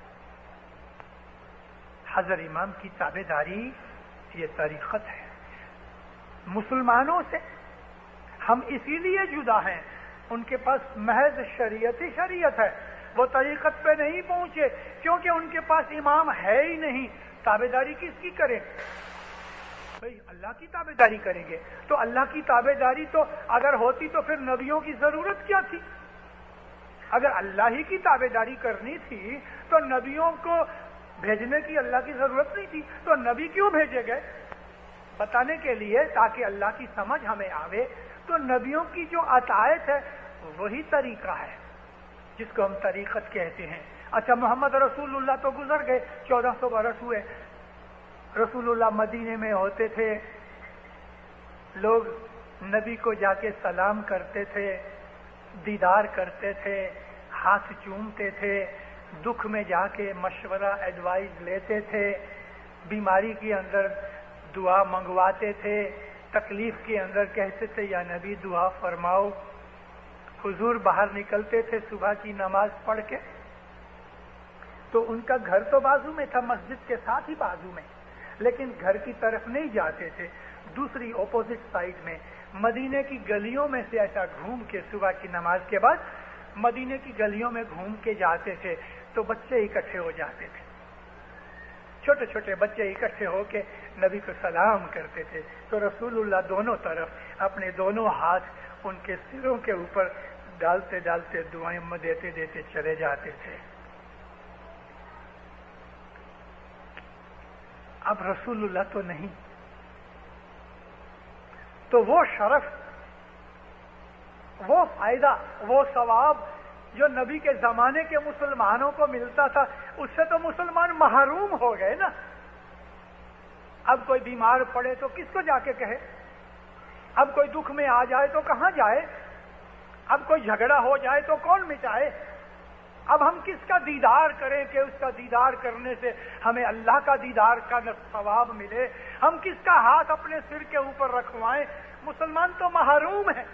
حضرت امام کی تابعداری یہ طریقت ہے۔ مسلمانوں سے ہم اسی لیے جدا ہیں، ان کے پاس محض شریعت ہی شریعت ہے، وہ طریقت پہ نہیں پہنچے کیونکہ ان کے پاس امام ہے ہی نہیں۔ تابعداری کس کی کریں؟ بھئی اللہ کی تابعداری کریں گے، تو اللہ کی تابعداری تو اگر ہوتی تو پھر نبیوں کی ضرورت کیا تھی؟ اگر اللہ ہی کی تابعداری کرنی تھی تو نبیوں کو بھیجنے کی اللہ کی ضرورت نہیں تھی، تو نبی کیوں بھیجے گئے؟ بتانے کے لیے تاکہ اللہ کی سمجھ ہمیں آوے۔ تو نبیوں کی جو عطایت ہے وہی طریقہ ہے جس کو ہم طریقت کہتے ہیں۔ اچھا محمد رسول اللہ تو گزر گئے، چودہ سو برس ہوئے، رسول اللہ مدینے میں ہوتے تھے، لوگ نبی کو جا کے سلام کرتے تھے، دیدار کرتے تھے، ہاتھ چومتے تھے، دکھ میں جا کے مشورہ ایڈوائز لیتے تھے، بیماری کے اندر دعا منگواتے تھے، تکلیف کے اندر کہتے تھے یا نبی دعا فرماؤ۔ حضور باہر نکلتے تھے صبح کی نماز پڑھ کے، تو ان کا گھر تو بازو میں تھا، مسجد کے ساتھ ہی بازو میں، لیکن گھر کی طرف نہیں جاتے تھے، دوسری اپوزٹ سائڈ میں مدینے کی گلیوں میں سے ایسا گھوم کے صبح کی نماز کے بعد مدینے کی گلیوں میں گھوم کے جاتے تھے، تو بچے اکٹھے ہو جاتے تھے، چھوٹے چھوٹے بچے اکٹھے ہو کے نبی کو سلام کرتے تھے، تو رسول اللہ دونوں طرف اپنے دونوں ہاتھ ان کے سروں کے اوپر ڈالتے ڈالتے دعائیں دیتے دیتے چلے جاتے تھے۔ اب رسول اللہ تو نہیں، تو وہ شرف، وہ فائدہ، وہ ثواب جو نبی کے زمانے کے مسلمانوں کو ملتا تھا، اس سے تو مسلمان محروم ہو گئے نا۔ اب کوئی بیمار پڑے تو کس کو جا کے کہے؟ اب کوئی دکھ میں آ جائے تو کہاں جائے؟ اب کوئی جھگڑا ہو جائے تو کون مٹائے؟ اب ہم کس کا دیدار کریں کہ اس کا دیدار کرنے سے ہمیں اللہ کا دیدار کا ثواب ملے؟ ہم کس کا ہاتھ اپنے سر کے اوپر رکھوائیں؟ مسلمان تو محروم ہیں،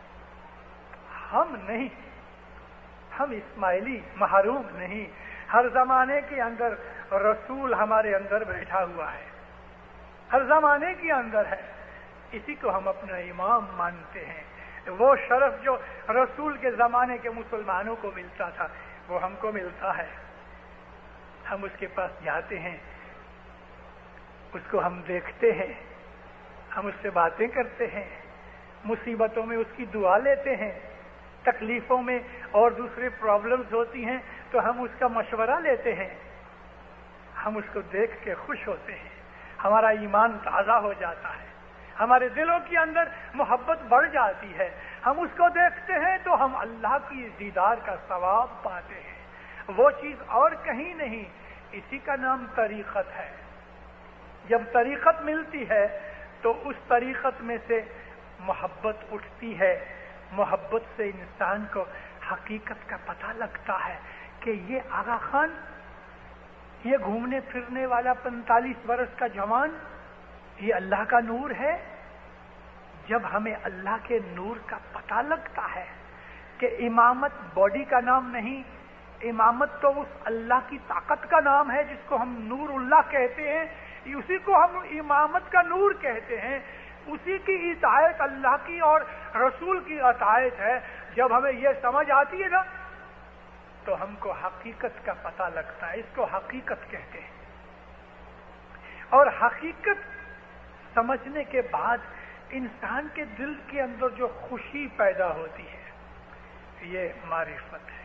ہم نہیں، ہم اسماعیلی محروم نہیں۔ ہر زمانے کے اندر رسول ہمارے اندر بیٹھا ہوا ہے، ہر زمانے کے اندر ہے، اسی کو ہم اپنا امام مانتے ہیں۔ وہ شرف جو رسول کے زمانے کے مسلمانوں کو ملتا تھا وہ ہم کو ملتا ہے۔ ہم اس کے پاس جاتے ہیں، اس کو ہم دیکھتے ہیں، ہم اس سے باتیں کرتے ہیں، مصیبتوں میں اس کی دعا لیتے ہیں، تکلیفوں میں اور دوسرے پرابلمز ہوتی ہیں تو ہم اس کا مشورہ لیتے ہیں، ہم اس کو دیکھ کے خوش ہوتے ہیں، ہمارا ایمان تازہ ہو جاتا ہے، ہمارے دلوں کے اندر محبت بڑھ جاتی ہے۔ ہم اس کو دیکھتے ہیں تو ہم اللہ کی دیدار کا ثواب پاتے ہیں، وہ چیز اور کہیں نہیں۔ اسی کا نام طریقت ہے۔ جب طریقت ملتی ہے تو اس طریقت میں سے محبت اٹھتی ہے، محبت سے انسان کو حقیقت کا پتہ لگتا ہے کہ یہ آغا خان، یہ گھومنے پھرنے والا پینتالیس برس کا جوان، یہ اللہ کا نور ہے۔ جب ہمیں اللہ کے نور کا پتہ لگتا ہے کہ امامت باڈی کا نام نہیں، امامت تو اس اللہ کی طاقت کا نام ہے جس کو ہم نور اللہ کہتے ہیں، اسی کو ہم امامت کا نور کہتے ہیں، اسی کی اطاعت اللہ کی اور رسول کی اطاعت ہے۔ جب ہمیں یہ سمجھ آتی ہے نا تو ہم کو حقیقت کا پتہ لگتا ہے، اس کو حقیقت کہتے ہیں۔ اور حقیقت سمجھنے کے بعد انسان کے دل کے اندر جو خوشی پیدا ہوتی ہے یہ معرفت ہے،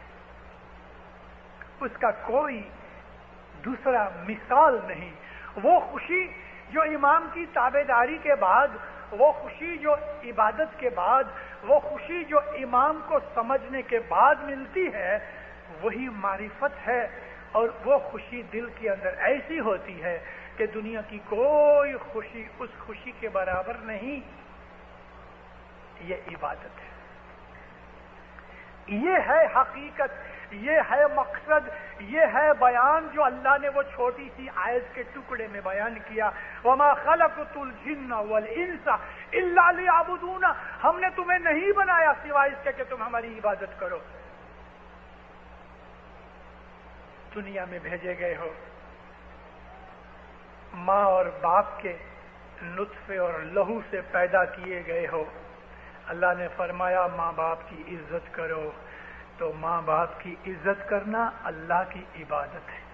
اس کا کوئی دوسرا مثال نہیں۔ وہ خوشی جو امام کی تابعداری کے بعد، وہ خوشی جو عبادت کے بعد، وہ خوشی جو امام کو سمجھنے کے بعد ملتی ہے وہی معرفت ہے۔ اور وہ خوشی دل کے اندر ایسی ہوتی ہے کہ دنیا کی کوئی خوشی اس خوشی کے برابر نہیں۔ یہ عبادت ہے، یہ ہے حقیقت، یہ ہے مقصد، یہ ہے بیان جو اللہ نے وہ چھوٹی سی آیت کے ٹکڑے میں بیان کیا۔ وَمَا خَلَقْتُ الْجِنَّ وَالْإِنسَ إِلَّا لِيَعْبُدُونَ، ہم نے تمہیں نہیں بنایا سوائے اس کے کہ تم ہماری عبادت کرو۔ دنیا میں بھیجے گئے ہو، ماں اور باپ کے نطفے اور لہو سے پیدا کیے گئے ہو۔ اللہ نے فرمایا ماں باپ کی عزت کرو، تو ماں باپ کی عزت کرنا اللہ کی عبادت ہے۔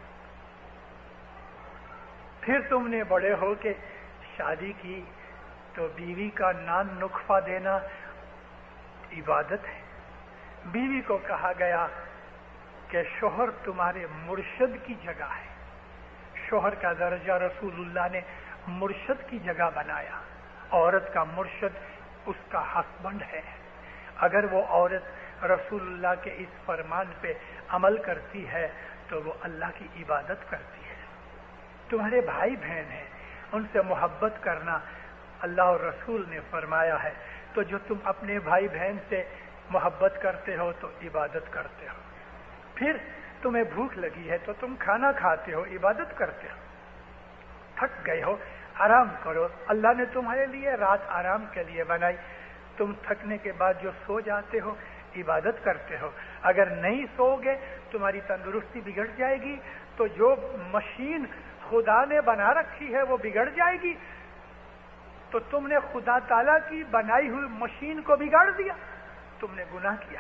پھر تم نے بڑے ہو کے شادی کی تو بیوی کا نان نخفہ دینا عبادت ہے۔ بیوی کو کہا گیا کہ شوہر تمہارے مرشد کی جگہ ہے، شوہر کا درجہ رسول اللہ نے مرشد کی جگہ بنایا۔ عورت کا مرشد اس کا ہسبینڈ ہے۔ اگر وہ عورت رسول اللہ کے اس فرمان پہ عمل کرتی ہے تو وہ اللہ کی عبادت کرتی ہے۔ تمہارے بھائی بہن ہیں، ان سے محبت کرنا اللہ اور رسول نے فرمایا ہے، تو جو تم اپنے بھائی بہن سے محبت کرتے ہو تو عبادت کرتے ہو۔ پھر تمہیں بھوک لگی ہے تو تم کھانا کھاتے ہو، عبادت کرتے ہو۔ تھک گئے ہو، آرام کرو، اللہ نے تمہارے لیے رات آرام کے لیے بنائی، تم تھکنے کے بعد جو سو جاتے ہو عبادت کرتے ہو۔ اگر نہیں سو گے تمہاری تندرستی بگڑ جائے گی، تو جو مشین خدا نے بنا رکھی ہے وہ بگڑ جائے گی، تو تم نے خدا تعالیٰ کی بنائی ہوئی مشین کو بگاڑ دیا، تم نے گناہ کیا۔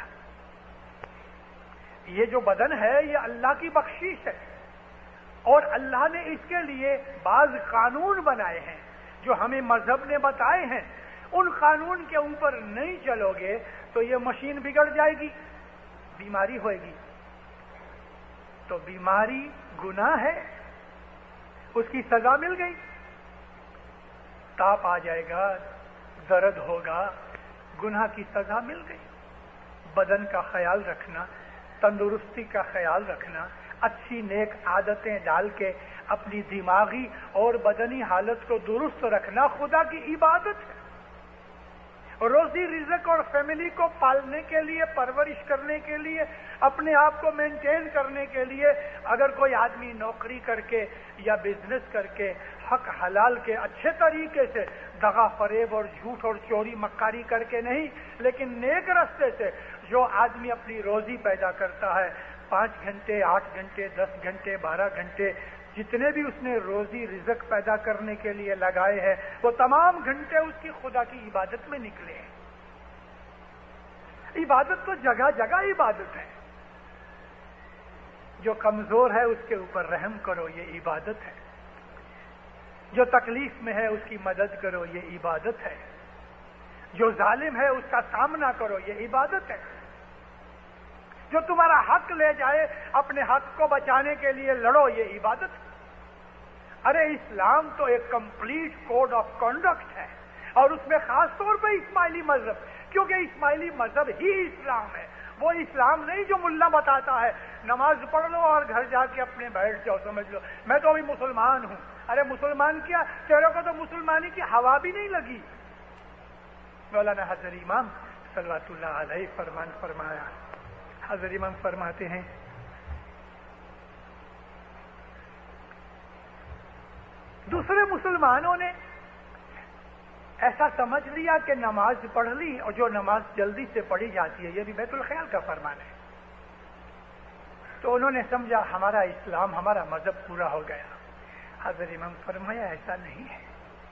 یہ جو بدن ہے یہ اللہ کی بخشش ہے، اور اللہ نے اس کے لیے بعض قانون بنائے ہیں جو ہمیں مذہب نے بتائے ہیں۔ ان قانون کے اوپر نہیں چلو گے تو یہ مشین بگڑ جائے گی، بیماری ہوئے گی۔ تو بیماری گناہ ہے، اس کی سزا مل گئی، تاپ آ جائے گا، درد ہوگا، گناہ کی سزا مل گئی۔ بدن کا خیال رکھنا، تندرستی کا خیال رکھنا، اچھی نیک عادتیں ڈال کے اپنی دماغی اور بدنی حالت کو درست رکھنا خدا کی عبادت ہے۔ روزی رزق اور فیملی کو پالنے کے لیے، پرورش کرنے کے لیے، اپنے آپ کو مینٹین کرنے کے لیے اگر کوئی آدمی نوکری کر کے یا بزنس کر کے حق حلال کے اچھے طریقے سے، دغا فریب اور جھوٹ اور چوری مکاری کر کے نہیں، لیکن نیک راستے سے جو آدمی اپنی روزی پیدا کرتا ہے، پانچ گھنٹے، آٹھ گھنٹے، دس گھنٹے، بارہ گھنٹے، جتنے بھی اس نے روزی رزق پیدا کرنے کے لیے لگائے ہیں، وہ تمام گھنٹے اس کی خدا کی عبادت میں نکلے ہیں۔ عبادت تو جگہ جگہ عبادت ہے۔ جو کمزور ہے اس کے اوپر رحم کرو، یہ عبادت ہے۔ جو تکلیف میں ہے اس کی مدد کرو، یہ عبادت ہے۔ جو ظالم ہے اس کا سامنا کرو، یہ عبادت ہے۔ جو تمہارا حق لے جائے اپنے حق کو بچانے کے لیے لڑو، یہ عبادت ہے۔ ارے اسلام تو ایک کمپلیٹ کوڈ آف کنڈکٹ ہے، اور اس میں خاص طور پہ اسماعیلی مذہب، کیونکہ اسماعیلی مذہب ہی اسلام ہے۔ وہ اسلام نہیں جو ملا بتاتا ہے نماز پڑھ لو اور گھر جا کے اپنے بیٹھ جاؤ، سمجھ لو میں تو ابھی مسلمان ہوں۔ ارے مسلمان کیا، تیرے کو تو مسلمانی کی ہوا بھی نہیں لگی۔ مولانا حضرت امام صلوات اللہ علیہ فرمان فرمایا، حضرت امام فرماتے ہیں دوسرے مسلمانوں نے ایسا سمجھ لیا کہ نماز پڑھ لی، اور جو نماز جلدی سے پڑھی جاتی ہے، یہ بھی بیت الخیال کا فرمان ہے، تو انہوں نے سمجھا ہمارا اسلام، ہمارا مذہب پورا ہو گیا۔ حضرت امام فرمایا ایسا نہیں ہے،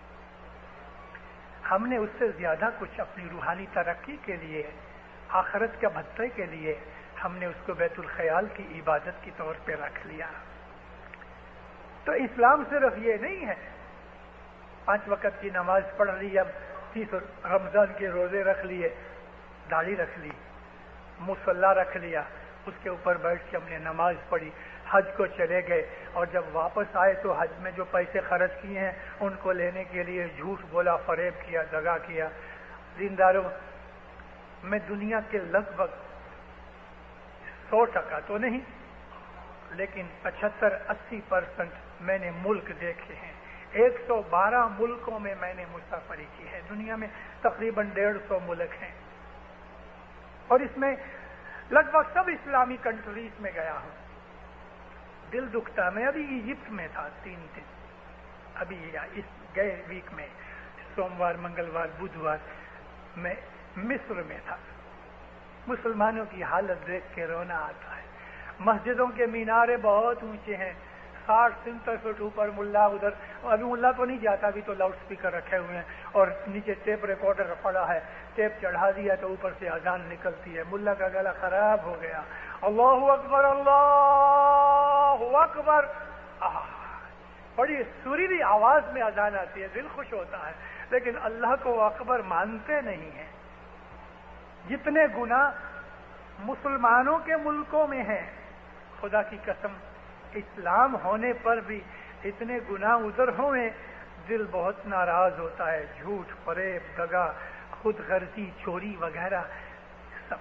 ہم نے اس سے زیادہ کچھ اپنی روحانی ترقی کے لیے، آخرت کے بھتے کے لیے، ہم نے اس کو بیت الخیال کی عبادت کی طور پہ رکھ لیا۔ تو اسلام صرف یہ نہیں ہے پانچ وقت کی نماز پڑھ لی، اب تیس رمضان کے روزے رکھ لیے، داڑھی رکھ لی، مصلی رکھ لیا، اس کے اوپر بیٹھ کے ہم نے نماز پڑھی، حج کو چلے گئے، اور جب واپس آئے تو حج میں جو پیسے خرچ کیے ہیں ان کو لینے کے لیے جھوٹ بولا، فریب کیا، دغا کیا۔ دینداروں، میں دنیا کے لگ بھگ سو ٹکا تو نہیں لیکن پچہتر اسی پرسنٹ میں نے ملک دیکھے ہیں۔ ایک سو بارہ ملکوں میں میں نے مسافری کی ہے۔ دنیا میں تقریباً ڈیڑھ سو ملک ہیں، اور اس میں لگ بھگ سب اسلامی کنٹریز میں گیا ہوں۔ دل دکھتا، میں ابھی ایجپٹ میں تھا تین دن، ابھی اس گئے ویک میں سوموار، منگلوار، بدھوار میں مصر میں تھا۔ مسلمانوں کی حالت دیکھ کے رونا آتا ہے۔ مسجدوں کے مینارے بہت اونچے ہیں، ساٹھ ستر فٹ اوپر، ملا ادھر، ابھی ملا تو نہیں جاتا، ابھی تو لاؤڈ سپیکر رکھے ہوئے ہیں اور نیچے ٹیپ ریکارڈر پڑا ہے، ٹیپ چڑھا دیا تو اوپر سے اذان نکلتی ہے۔ ملا کا گلا خراب ہو گیا، اللہ اکبر اللہ اکبر، بڑی سریلی آواز میں اذان آتی ہے، دل خوش ہوتا ہے، لیکن اللہ کو اکبر مانتے نہیں ہیں۔ جتنے گناہ مسلمانوں کے ملکوں میں ہیں، خدا کی قسم اسلام ہونے پر بھی اتنے گناہ ادھر ہوئے، دل بہت ناراض ہوتا ہے۔ جھوٹ، فریب، دغا، خود غرضی، چوری وغیرہ سب۔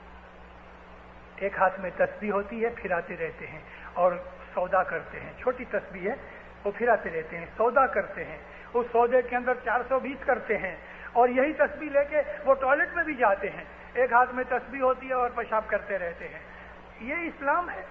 ایک ہاتھ میں تسبیح ہوتی ہے، پھراتے رہتے ہیں اور سودا کرتے ہیں، چھوٹی تسبیح ہے وہ پھراتے رہتے ہیں، سودا کرتے ہیں، اس سودے کے اندر چار سو بیس کرتے ہیں، اور یہی تسبیح لے کے وہ ٹوائلٹ میں بھی جاتے ہیں، ایک ہاتھ میں تسبیح ہوتی ہے اور پیشاب کرتے رہتے ہیں۔ یہ اسلام ہے؟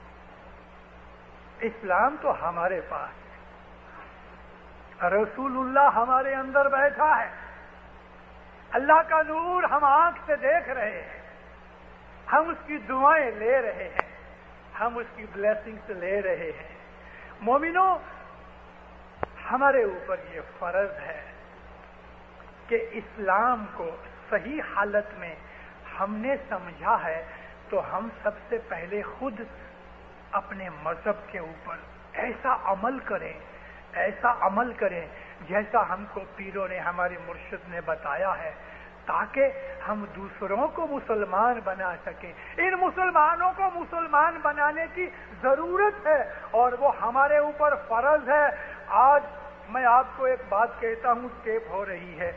اسلام تو ہمارے پاس ہے، رسول اللہ ہمارے اندر بیٹھا ہے، اللہ کا نور ہم آنکھ سے دیکھ رہے ہیں، ہم اس کی دعائیں لے رہے ہیں، ہم اس کی بلیسنگز لے رہے ہیں۔ مومنوں، ہمارے اوپر یہ فرض ہے کہ اسلام کو صحیح حالت میں ہم نے سمجھا ہے تو ہم سب سے پہلے خود اپنے مذہب کے اوپر ایسا عمل کریں، ایسا عمل کریں جیسا ہم کو پیروں نے، ہمارے مرشد نے بتایا ہے، تاکہ ہم دوسروں کو مسلمان بنا سکیں۔ ان مسلمانوں کو مسلمان بنانے کی ضرورت ہے اور وہ ہمارے اوپر فرض ہے۔ آج میں آپ کو ایک بات کہتا ہوں، ٹیپ ہو رہی ہے،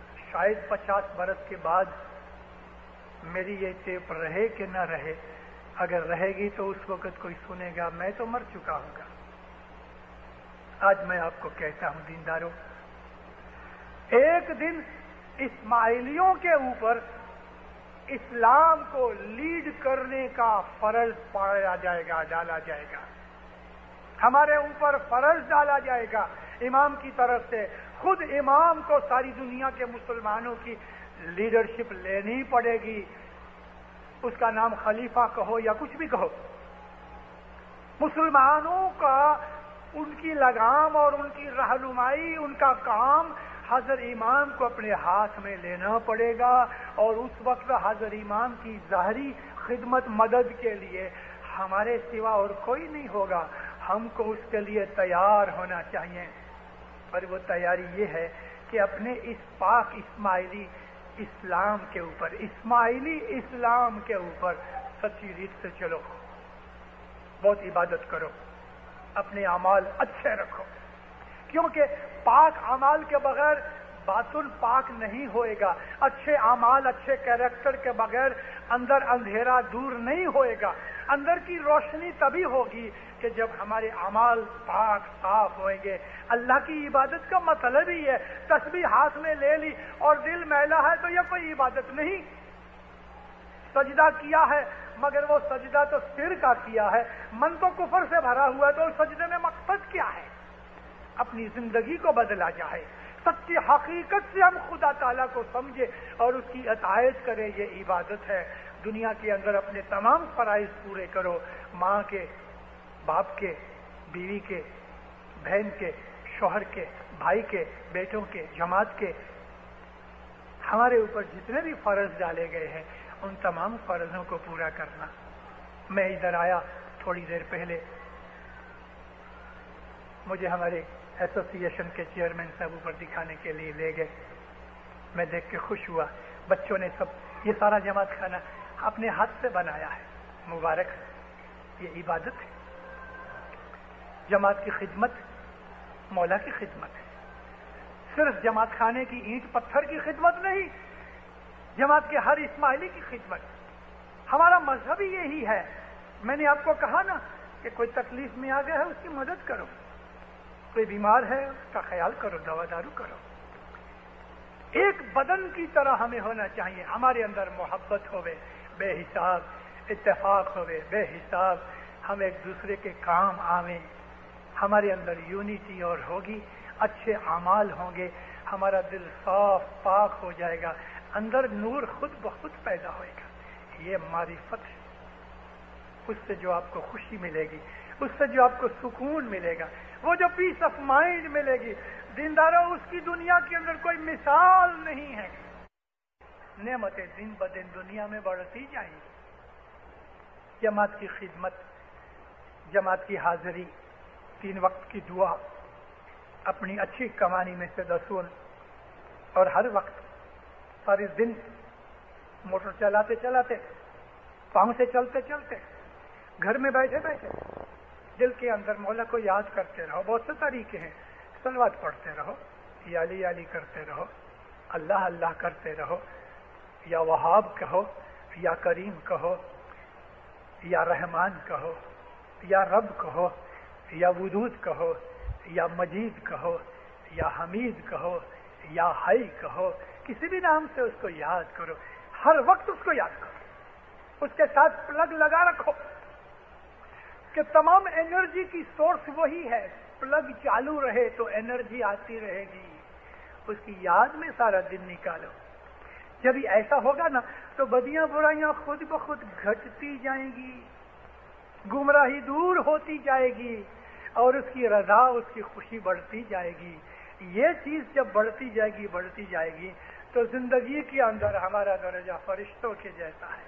شاید پچاس برس کے بعد میری یہ ٹیپ رہے کہ نہ رہے، اگر رہے گی تو اس وقت کوئی سنے گا میں تو مر چکا ہوں گا. آج میں آپ کو کہتا ہوں دینداروں، ایک دن اسماعیلیوں کے اوپر اسلام کو لیڈ کرنے کا فرض پایا جائے گا، ڈالا جائے گا. ہمارے اوپر فرض ڈالا جائے گا امام کی طرف سے. خود امام کو ساری دنیا کے مسلمانوں کی لیڈرشپ لینی پڑے گی. اس کا نام خلیفہ کہو یا کچھ بھی کہو. مسلمانوں کا ان کی لگام اور ان کی رہنمائی، ان کا کام حضرت امام کو اپنے ہاتھ میں لینا پڑے گا. اور اس وقت حضرت امام کی ظاہری خدمت مدد کے لیے ہمارے سوا اور کوئی نہیں ہوگا. ہم کو اس کے لیے تیار ہونا چاہیے. اور وہ تیاری یہ ہے کہ اپنے اس پاک اسماعیلی اسلام کے اوپر، اسماعیلی اسلام کے اوپر سچی ریت سے چلو، بہت عبادت کرو، اپنے اعمال اچھے رکھو. کیونکہ پاک اعمال کے بغیر باطن پاک نہیں ہوئے گا. اچھے اعمال، اچھے کیریکٹر کے بغیر اندر اندھیرا دور نہیں ہوئے گا. اندر کی روشنی تبھی ہوگی کہ جب ہمارے اعمال پاک صاف ہوئیں گے. اللہ کی عبادت کا مطلب ہی ہے تسبیح ہاتھ میں لے لی اور دل میلا ہے تو یہ کوئی عبادت نہیں. سجدہ کیا ہے مگر وہ سجدہ تو سر کا کیا ہے، من تو کفر سے بھرا ہوا ہے، تو اس سجدے میں مقصد کیا ہے؟ اپنی زندگی کو بدلا جائے، سچی حقیقت سے ہم خدا تعالیٰ کو سمجھے اور اس کی اطاعت کرے. یہ عبادت ہے. دنیا کے اندر اپنے تمام فرائض پورے کرو، ماں کے، باپ کے، بیوی کے، بہن کے، شوہر کے، بھائی کے، بیٹوں کے، جماعت کے. ہمارے اوپر جتنے بھی فرض ڈالے گئے ہیں ان تمام فرضوں کو پورا کرنا. میں ادھر آیا تھوڑی دیر پہلے، مجھے ہمارے ایسوسی ایشن کے چیئرمین صاحب اوپر دکھانے کے لیے لے گئے. میں دیکھ کے خوش ہوا. بچوں نے سب یہ سارا جماعت کھانا اپنے ہاتھ سے بنایا ہے. مبارک، یہ عبادت ہے. جماعت کی خدمت مولا کی خدمت ہے. صرف جماعت خانے کی اینٹ پتھر کی خدمت نہیں، جماعت کے ہر اسماعیلی کی خدمت. ہمارا مذہب ہی یہی ہے. میں نے آپ کو کہا نا کہ کوئی تکلیف میں آ گیا ہے اس کی مدد کرو، کوئی بیمار ہے اس کا خیال کرو، دوا دارو کرو. ایک بدن کی طرح ہمیں ہونا چاہیے. ہمارے اندر محبت ہوئے بے حساب، اتفاق ہوئے بے حساب، ہم ایک دوسرے کے کام آویں. ہمارے اندر یونیٹی اور ہوگی، اچھے اعمال ہوں گے، ہمارا دل صاف پاک ہو جائے گا، اندر نور خود بخود پیدا ہوئے گا. یہ معرفت ہے. اس سے جو آپ کو خوشی ملے گی، اس سے جو آپ کو سکون ملے گا، وہ جو پیس آف مائنڈ ملے گی، دینداروں اس کی دنیا کے اندر کوئی مثال نہیں ہے. نعمتیں دن بدن دنیا میں بڑھتی جائیں گی. جماعت کی خدمت، جماعت کی حاضری، تین وقت کی دعا، اپنی اچھی کمانی میں سے دسون، اور ہر وقت سارے دن موٹر چلاتے چلاتے، پاؤں سے چلتے چلتے، گھر میں بیٹھے بیٹھے دل کے اندر مولا کو یاد کرتے رہو. بہت سے طریقے ہیں. صلوات پڑھتے رہو، یا علی علی کرتے رہو، اللہ اللہ کرتے رہو، یا وہاب کہو، یا کریم کہو، یا رحمان کہو، یا رب کہو، یا ودود کہو، یا مجید کہو، یا حمید کہو، یا حی کہو. کسی بھی نام سے اس کو یاد کرو. ہر وقت اس کو یاد کرو. اس کے ساتھ پلگ لگا رکھو کہ تمام انرجی کی سورس وہی ہے. پلگ چالو رہے تو انرجی آتی رہے گی. اس کی یاد میں سارا دن نکالو. جب یہ ایسا ہوگا نا تو بدیاں برائیاں خود بخود گھٹتی جائیں گی، گمراہی دور ہوتی جائے گی، اور اس کی رضا، اس کی خوشی بڑھتی جائے گی. یہ چیز جب بڑھتی جائے گی بڑھتی جائے گی تو زندگی کے اندر ہمارا درجہ فرشتوں کے جیسا ہے.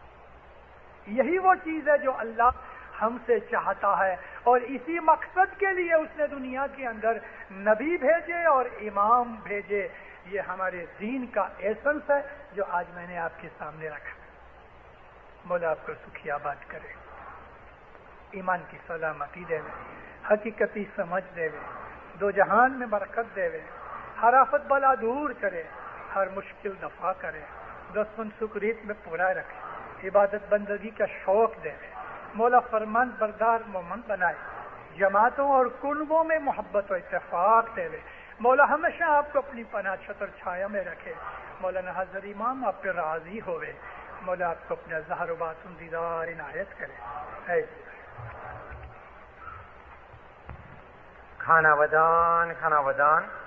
یہی وہ چیز ہے جو اللہ ہم سے چاہتا ہے، اور اسی مقصد کے لیے اس نے دنیا کے اندر نبی بھیجے اور امام بھیجے. یہ ہمارے دین کا ایسنس ہے جو آج میں نے آپ کے سامنے رکھا. مولا آپ کو سکھی آباد کرے، ایمان کی سلامتی دے وے، حقیقتی سمجھ دے وے، دو جہان میں برکت دے وے، ہر آفت بلا دور کرے، ہر مشکل دفع کرے، دشمن سکریت میں پورا رکھے. عبادت بندگی کا شوق دے، مولا فرمان بردار مومن بنائے، جماعتوں اور کنبوں میں محبت و اتفاق دے، مولا ہمیشہ آپ کو اپنی پناہ چھتر چھایا میں رکھے، مولانا حضرت امام آپ پہ راضی ہوئے، مولا آپ کو اپنے ظاہر و باطن دیدار عنایت کرے۔ اے کھانا ودان کھانا ودان